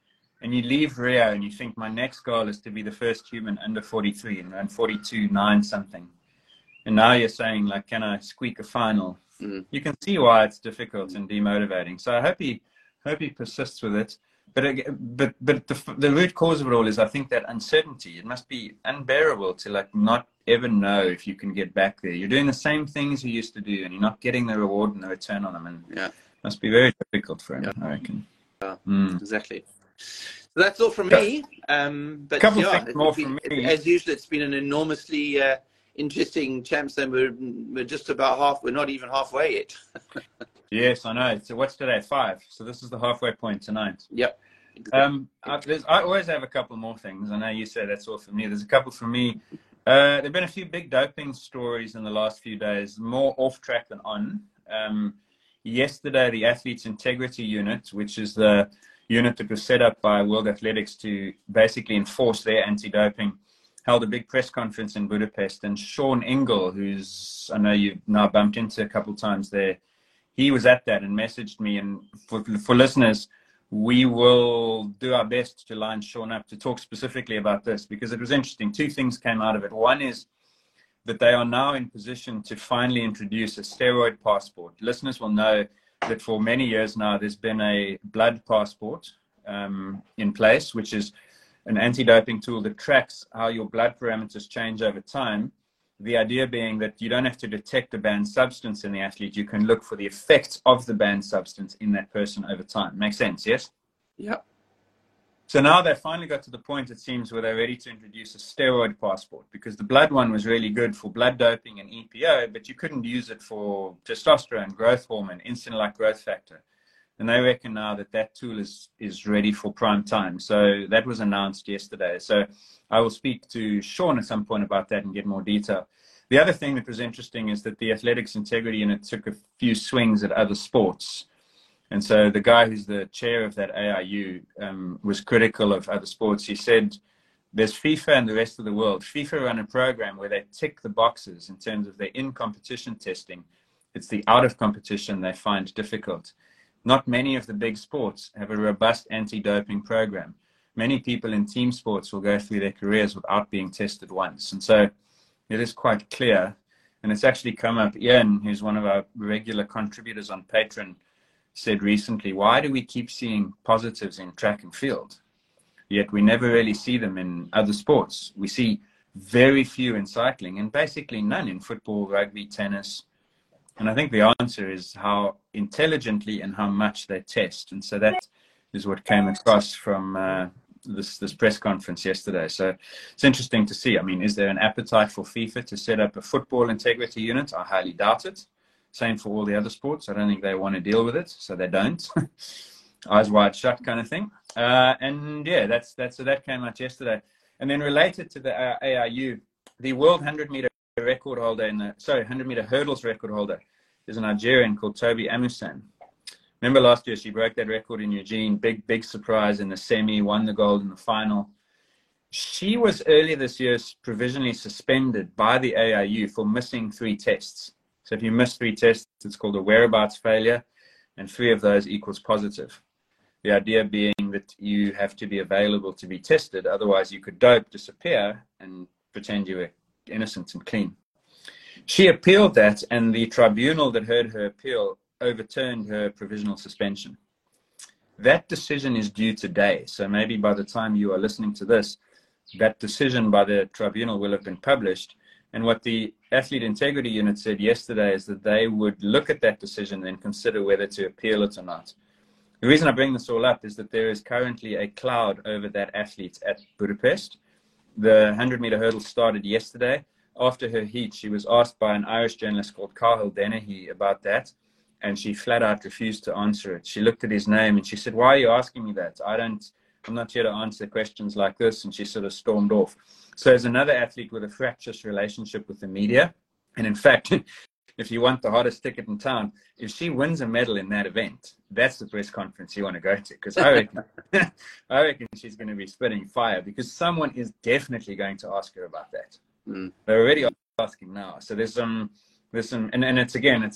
and you leave Rio and you think, my next goal is to be the first human under forty-three and run forty-two nine something. And now you're saying, like, can I squeak a final? Mm. You can see why it's difficult and demotivating. So I hope he, hope he persists with it. But but but the the root cause of it all is, I think, that uncertainty. It must be unbearable to like not ever know if you can get back there. You're doing the same things you used to do, and you're not getting the reward and the return on them. And yeah, it must be very difficult for him, yeah. I reckon. Yeah, mm. Exactly. So that's all from me. Um, but couple yeah, things more been, from me. As usual, it's been an enormously uh, interesting champs, and we're we're just about half. We're not even halfway yet. Yes, I know. So what's today? Five. So this is the halfway point tonight. Yep. Exactly. Um, I, I always have a couple more things. I know you say that's all from me. There's a couple from me. Uh, there've been a few big doping stories in the last few days, more off track than on. Um, yesterday, the Athletes Integrity Unit, which is the unit that was set up by World Athletics to basically enforce their anti-doping, held a big press conference in Budapest. And Sean Engel, who's, I know you've now bumped into a couple times there, he was at that and messaged me. And for, for listeners, we will do our best to line Sean up to talk specifically about this, because it was interesting. Two things came out of it. One is that they are now in position to finally introduce a steroid passport. Listeners will know that for many years now, there's been a blood passport um, in place, which is an anti-doping tool that tracks how your blood parameters change over time. The idea being that you don't have to detect a banned substance in the athlete. You can look for the effects of the banned substance in that person over time. Makes sense, yes? Yep. So now they finally got to the point, it seems, where they're ready to introduce a steroid passport, because the blood one was really good for blood doping and E P O, but you couldn't use it for testosterone, growth hormone, insulin-like growth factor. And they reckon now that that tool is, is ready for prime time. So that was announced yesterday. So I will speak to Sean at some point about that and get more detail. The other thing that was interesting is that the Athletics Integrity Unit took a few swings at other sports. And so the guy who's the chair of that A I U um, was critical of other sports. He said, there's FIFA and the rest of the world. FIFA run a program where they tick the boxes in terms of their in-competition testing. It's the out-of-competition they find difficult. Not many of the big sports have a robust anti-doping program. Many people in team sports will go through their careers without being tested once. And so it is quite clear. And it's actually come up. Ian, who's one of our regular contributors on Patreon, said recently, why do we keep seeing positives in track and field, yet we never really see them in other sports? We see very few in cycling and basically none in football, rugby, tennis. And I think the answer is how intelligently and how much they test. And so that is what came across from uh, this, this press conference yesterday. So it's interesting to see. I mean, is there an appetite for FIFA to set up a football integrity unit? I highly doubt it. Same for all the other sports. I don't think they want to deal with it, so they don't. Eyes wide shut kind of thing. Uh, and yeah, that's, that's, so that came out yesterday. And then related to the uh, A I U, the world one hundred meter record holder in the, sorry, one hundred meter hurdles record holder is a Nigerian called Toby Amusan. Remember last year, she broke that record in Eugene, big, big surprise in the semi, won the gold in the final. She was earlier this year provisionally suspended by the A I U for missing three tests. So if you miss three tests, it's called a whereabouts failure, and three of those equals positive. The idea being that you have to be available to be tested, otherwise you could dope, disappear, and pretend you were innocent and clean. She appealed that, and the tribunal that heard her appeal overturned her provisional suspension. That decision is due today, so maybe by the time you are listening to this, that decision by the tribunal will have been published. And what the Athlete Integrity Unit said yesterday is that they would look at that decision and consider whether to appeal it or not. The reason I bring this all up is that there is currently a cloud over that athlete at Budapest. The one hundred meter hurdle started yesterday. After her heat, she was asked by an Irish journalist called Cathal Dennehy about that, and she flat out refused to answer it. She looked at his name and she said, why are you asking me that? I don't, I'm not here to answer questions like this. And she sort of stormed off. So there's another athlete with a fractious relationship with the media. And in fact, if you want the hottest ticket in town, if she wins a medal in that event, that's the press conference you want to go to. Because I reckon, I reckon she's going to be spitting fire, because someone is definitely going to ask her about that. Mm. They're already asking now. So there's some, there's some, and, and it's again, it's,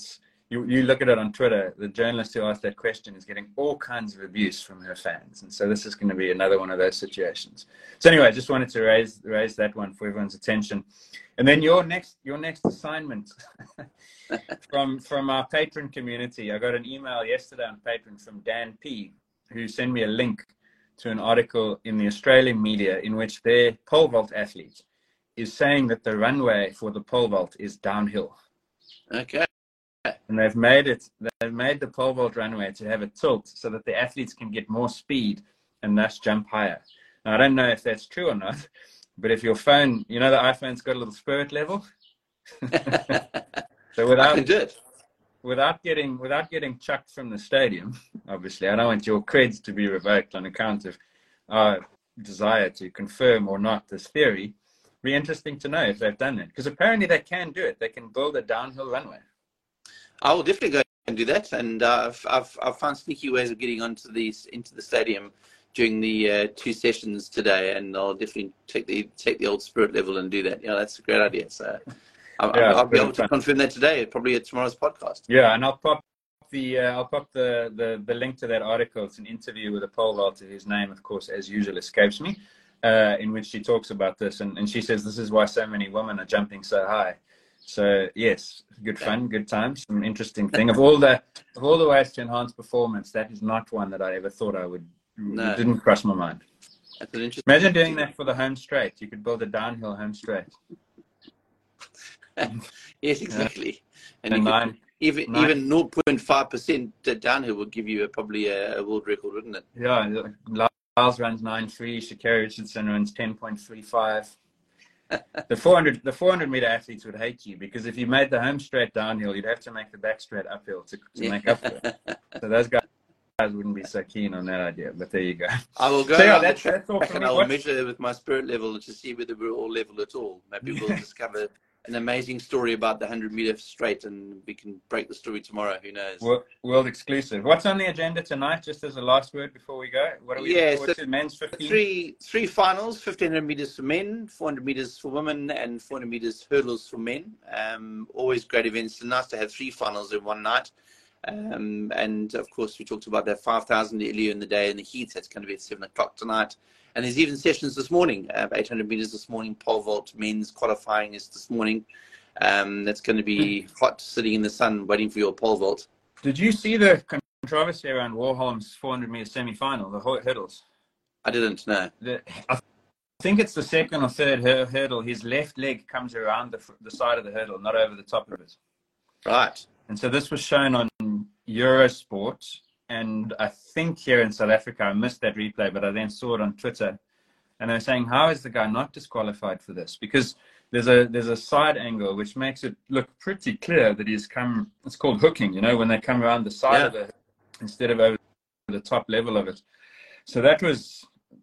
you, you look at it on Twitter, the journalist who asked that question is getting all kinds of abuse from her fans. And so this is going to be another one of those situations. So anyway, I just wanted to raise raise that one for everyone's attention. And then your next your next assignment from from our patron community. I got an email yesterday on Patreon from Dan P, who sent me a link to an article in the Australian media in which their pole vault athlete is saying that the runway for the pole vault is downhill. Okay. And they've made it, they've made the pole vault runway to have a tilt so that the athletes can get more speed and thus jump higher. Now, I don't know if that's true or not, but if your phone, you know, the iPhone's got a little spirit level. So without, I can do it. without getting, without getting chucked from the stadium, obviously, I don't want your creds to be revoked on account of our desire to confirm or not this theory. Be interesting to know if they've done that, because apparently they can do it. They can build a downhill runway. I will definitely go and do that, and uh, I've, I've I've found sneaky ways of getting onto these into the stadium during the uh, two sessions today, and I'll definitely take the take the old spirit level and do that. Yeah, that's a great idea. So I'll, yeah, I'll be able to confirm that today, probably at tomorrow's podcast. Yeah, and I'll pop the uh, I'll pop the, the the link to that article. It's an interview with a pole vaulter whose name, of course, as usual, escapes me. Uh, in which she talks about this, and, and she says this is why so many women are jumping so high. So yes, good fun, good times, an interesting thing. Of all the of all the ways to enhance performance, that is not one that I ever thought I would. No. It didn't cross my mind. That's an interesting. Imagine doing that for the home straight. You could build a downhill home straight. Yes, exactly. And, and you nine, could, even nine, even zero point five percent downhill would give you a, probably a, a world record, wouldn't it? Yeah. Lyles runs nine three, Sha'Carri Richardson runs ten point three five. The four hundred the four hundred meter athletes would hate you, because if you made the home straight downhill, you'd have to make the back straight uphill to, to yeah. make up for it. So those guys wouldn't be so keen on that idea, but there you go. I will go so, yeah, that's, that's all and I will measure with my spirit level to see whether we're all level at all. Maybe we'll discover an amazing story about the one hundred meter straight, and we can break the story tomorrow. Who knows? World, world exclusive. What's on the agenda tonight, just as a last word before we go? What are we yeah, looking forward so to? Men's fifteen? Three, three finals, fifteen hundred meters for men, four hundred meters for women, and four hundred meters hurdles for men. Um, always great events. It's nice to have three finals in one night. Um, and, of course, we talked about that five thousand earlier in the day in the heat. That's going to be at seven o'clock tonight. And there's even sessions this morning, uh, eight hundred meters this morning. Pole vault men's qualifying is this morning. Um, that's going to be hot, sitting in the sun, waiting for your pole vault. Did you see the controversy around Warholm's four hundred meter semi-final, the hurdles? I didn't know. The, I think it's the second or third hurdle. His left leg comes around the, the side of the hurdle, not over the top of it. Right. And so this was shown on Eurosport, and I think here in South Africa, I missed that replay, but I then saw it on Twitter, and they were saying, how is the guy not disqualified for this? Because there's a there's a side angle which makes it look pretty clear that he's come, it's called hooking, you know, when they come around the side yeah. of it instead of over the top level of it. So that was,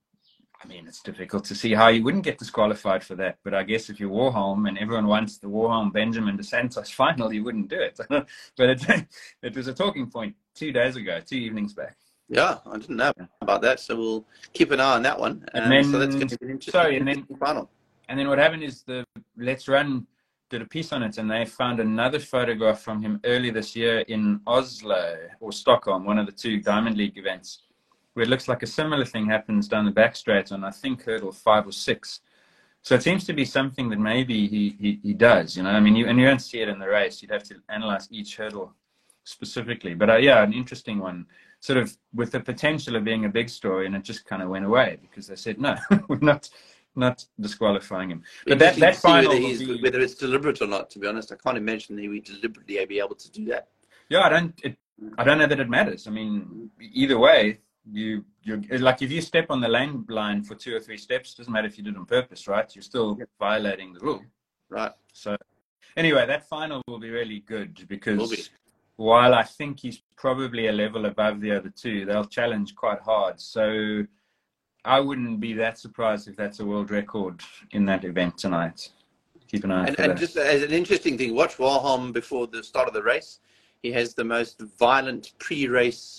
I mean, it's difficult to see how you wouldn't get disqualified for that. But I guess if you're Warholm and everyone wants the Warholm Benjamin dos Santos final, you wouldn't do it. But it, it was a talking point two days ago, two evenings back. Yeah, I didn't know about that. So we'll keep an eye on that one. Um, and then, so that's going to be an interesting, sorry, and then, final. And then what happened is the Let's Run did a piece on it, and they found another photograph from him early this year in Oslo or Stockholm, one of the two Diamond League events, where it looks like a similar thing happens down the back straight on, I think, hurdle five or six. So it seems to be something that maybe he, he, he does, you know. I mean, you, and you don't see it in the race. You'd have to analyze each hurdle specifically. But, uh, yeah, an interesting one, sort of with the potential of being a big story, and it just kind of went away because they said, no, we're not not disqualifying him. But that, that final whether, he's, be, whether it's deliberate or not, to be honest. I can't imagine he would deliberately be able to do that. Yeah, I don't, it, I don't know that it matters. I mean, either way, you you like if you step on the lane line for two or three steps, doesn't matter if you did it on purpose, right? You're still yep. violating the rule, right? So anyway, that final will be really good because be. while I think he's probably a level above the other two, they'll challenge quite hard. So I wouldn't be that surprised if that's a world record in that event tonight. Keep an eye out and, for and that. Just as an interesting thing, watch Warholm before the start of the race. He has the most violent pre-race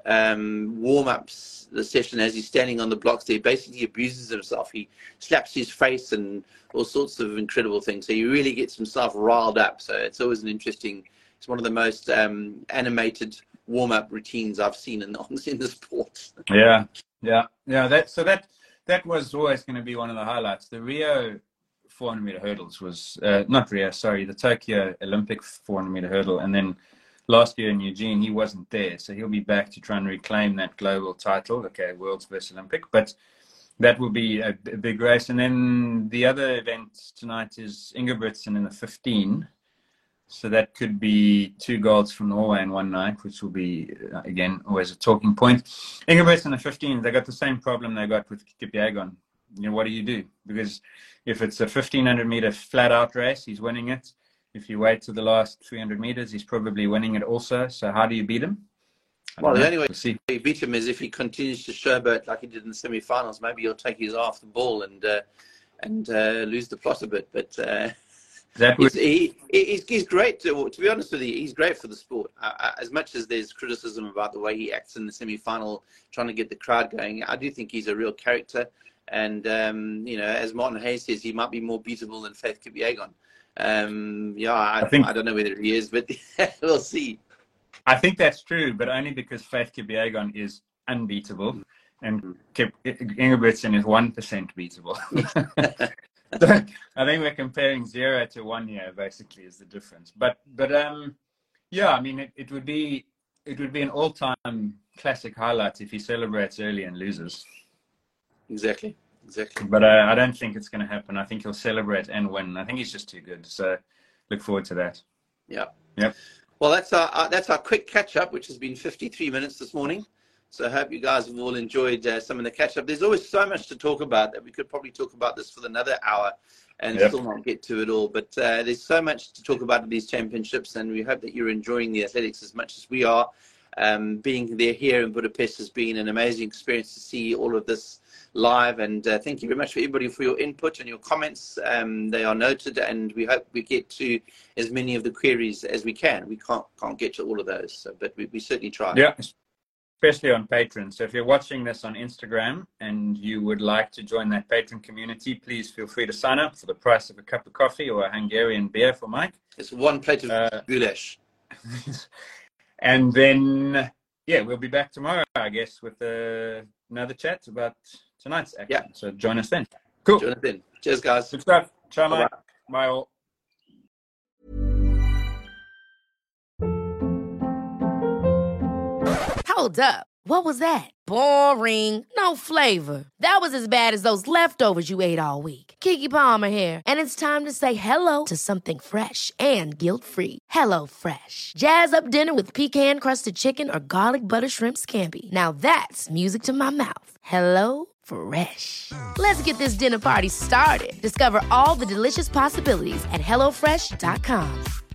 um warm-ups the session as he's standing on the blocks there. Basically abuses himself. He slaps his face and all sorts of incredible things, so he really gets himself riled up. So it's always an interesting it's one of the most um, animated warm-up routines I've seen in the, in the sport. Yeah, yeah, yeah. That so that that was always going to be one of the highlights. The Rio four hundred meter hurdles was uh, not Rio, sorry, the Tokyo Olympic four hundred meter hurdle, and then last year in Eugene he wasn't there, so he'll be back to try and reclaim that global title. Okay, Worlds versus Olympic, but that will be a, a big race. And then the other event tonight is Ingebrigtsen in the fifteen. So that could be two golds from Norway in one night, which will be, uh, again, always a talking point. Ingebrigtsen in the fifteen, they got the same problem they got with Kipyegon. You know, what do you do? Because if it's a fifteen hundred meter flat out race, he's winning it. If you wait to the last three hundred meters, he's probably winning it also. So how do you beat him? Well, the only way we'll you beat him is if he continues to showboat like he did in the semi-finals. Maybe he'll take his eye off the ball and uh, and uh, lose the plot a bit. But uh, that would... he, he's, he's great. To, to be honest with you, he's great for the sport. Uh, as much as there's criticism about the way he acts in the semi-final, trying to get the crowd going, I do think he's a real character. And, um, you know, as Martin Hayes says, he might be more beatable than Faith Kipyegon. Um, yeah, I, I, think, I don't know whether he is, but we'll see. I think that's true, but only because Faith Kipyegon is unbeatable and Kip, Ingebrigtsen is one percent beatable. So I think we're comparing zero to one here, basically, is the difference. But, but um, yeah, I mean, it, it would be it would be an all-time classic highlight if he celebrates early and loses. Exactly, exactly. But uh, I don't think it's going to happen. I think he'll celebrate and win. I think he's just too good. So look forward to that. Yeah. Yep. Well, that's our, our that's our quick catch-up, which has been fifty-three minutes this morning. So I hope you guys have all enjoyed uh, some of the catch-up. There's always so much to talk about that we could probably talk about this for another hour and yep. still not get to it all. But uh, there's so much to talk about in these championships, and we hope that you're enjoying the athletics as much as we are. Um, being there here in Budapest has been an amazing experience to see all of this live, and uh, thank you very much for everybody for your input and your comments. Um, they are noted, and we hope we get to as many of the queries as we can. We can't can't get to all of those, so, but we, we certainly try. Yeah, especially on Patreon. So if you're watching this on Instagram and you would like to join that Patreon community, please feel free to sign up for the price of a cup of coffee or a Hungarian beer for Mike. It's one plate of uh, goulash. And then, yeah, we'll be back tomorrow, I guess, with uh, another chat about tonight's action. Yeah. So join us then. Cool. Join us then. Cheers, guys. Good stuff. Ciao, Mike. Bye all. Hold up. What was that? Boring. No flavor. That was as bad as those leftovers you ate all week. Keke Palmer here. And it's time to say hello to something fresh and guilt-free. Hello Fresh. Jazz up dinner with pecan-crusted chicken or garlic butter shrimp scampi. Now that's music to my mouth. Hello Fresh. Let's get this dinner party started. Discover all the delicious possibilities at hello fresh dot com.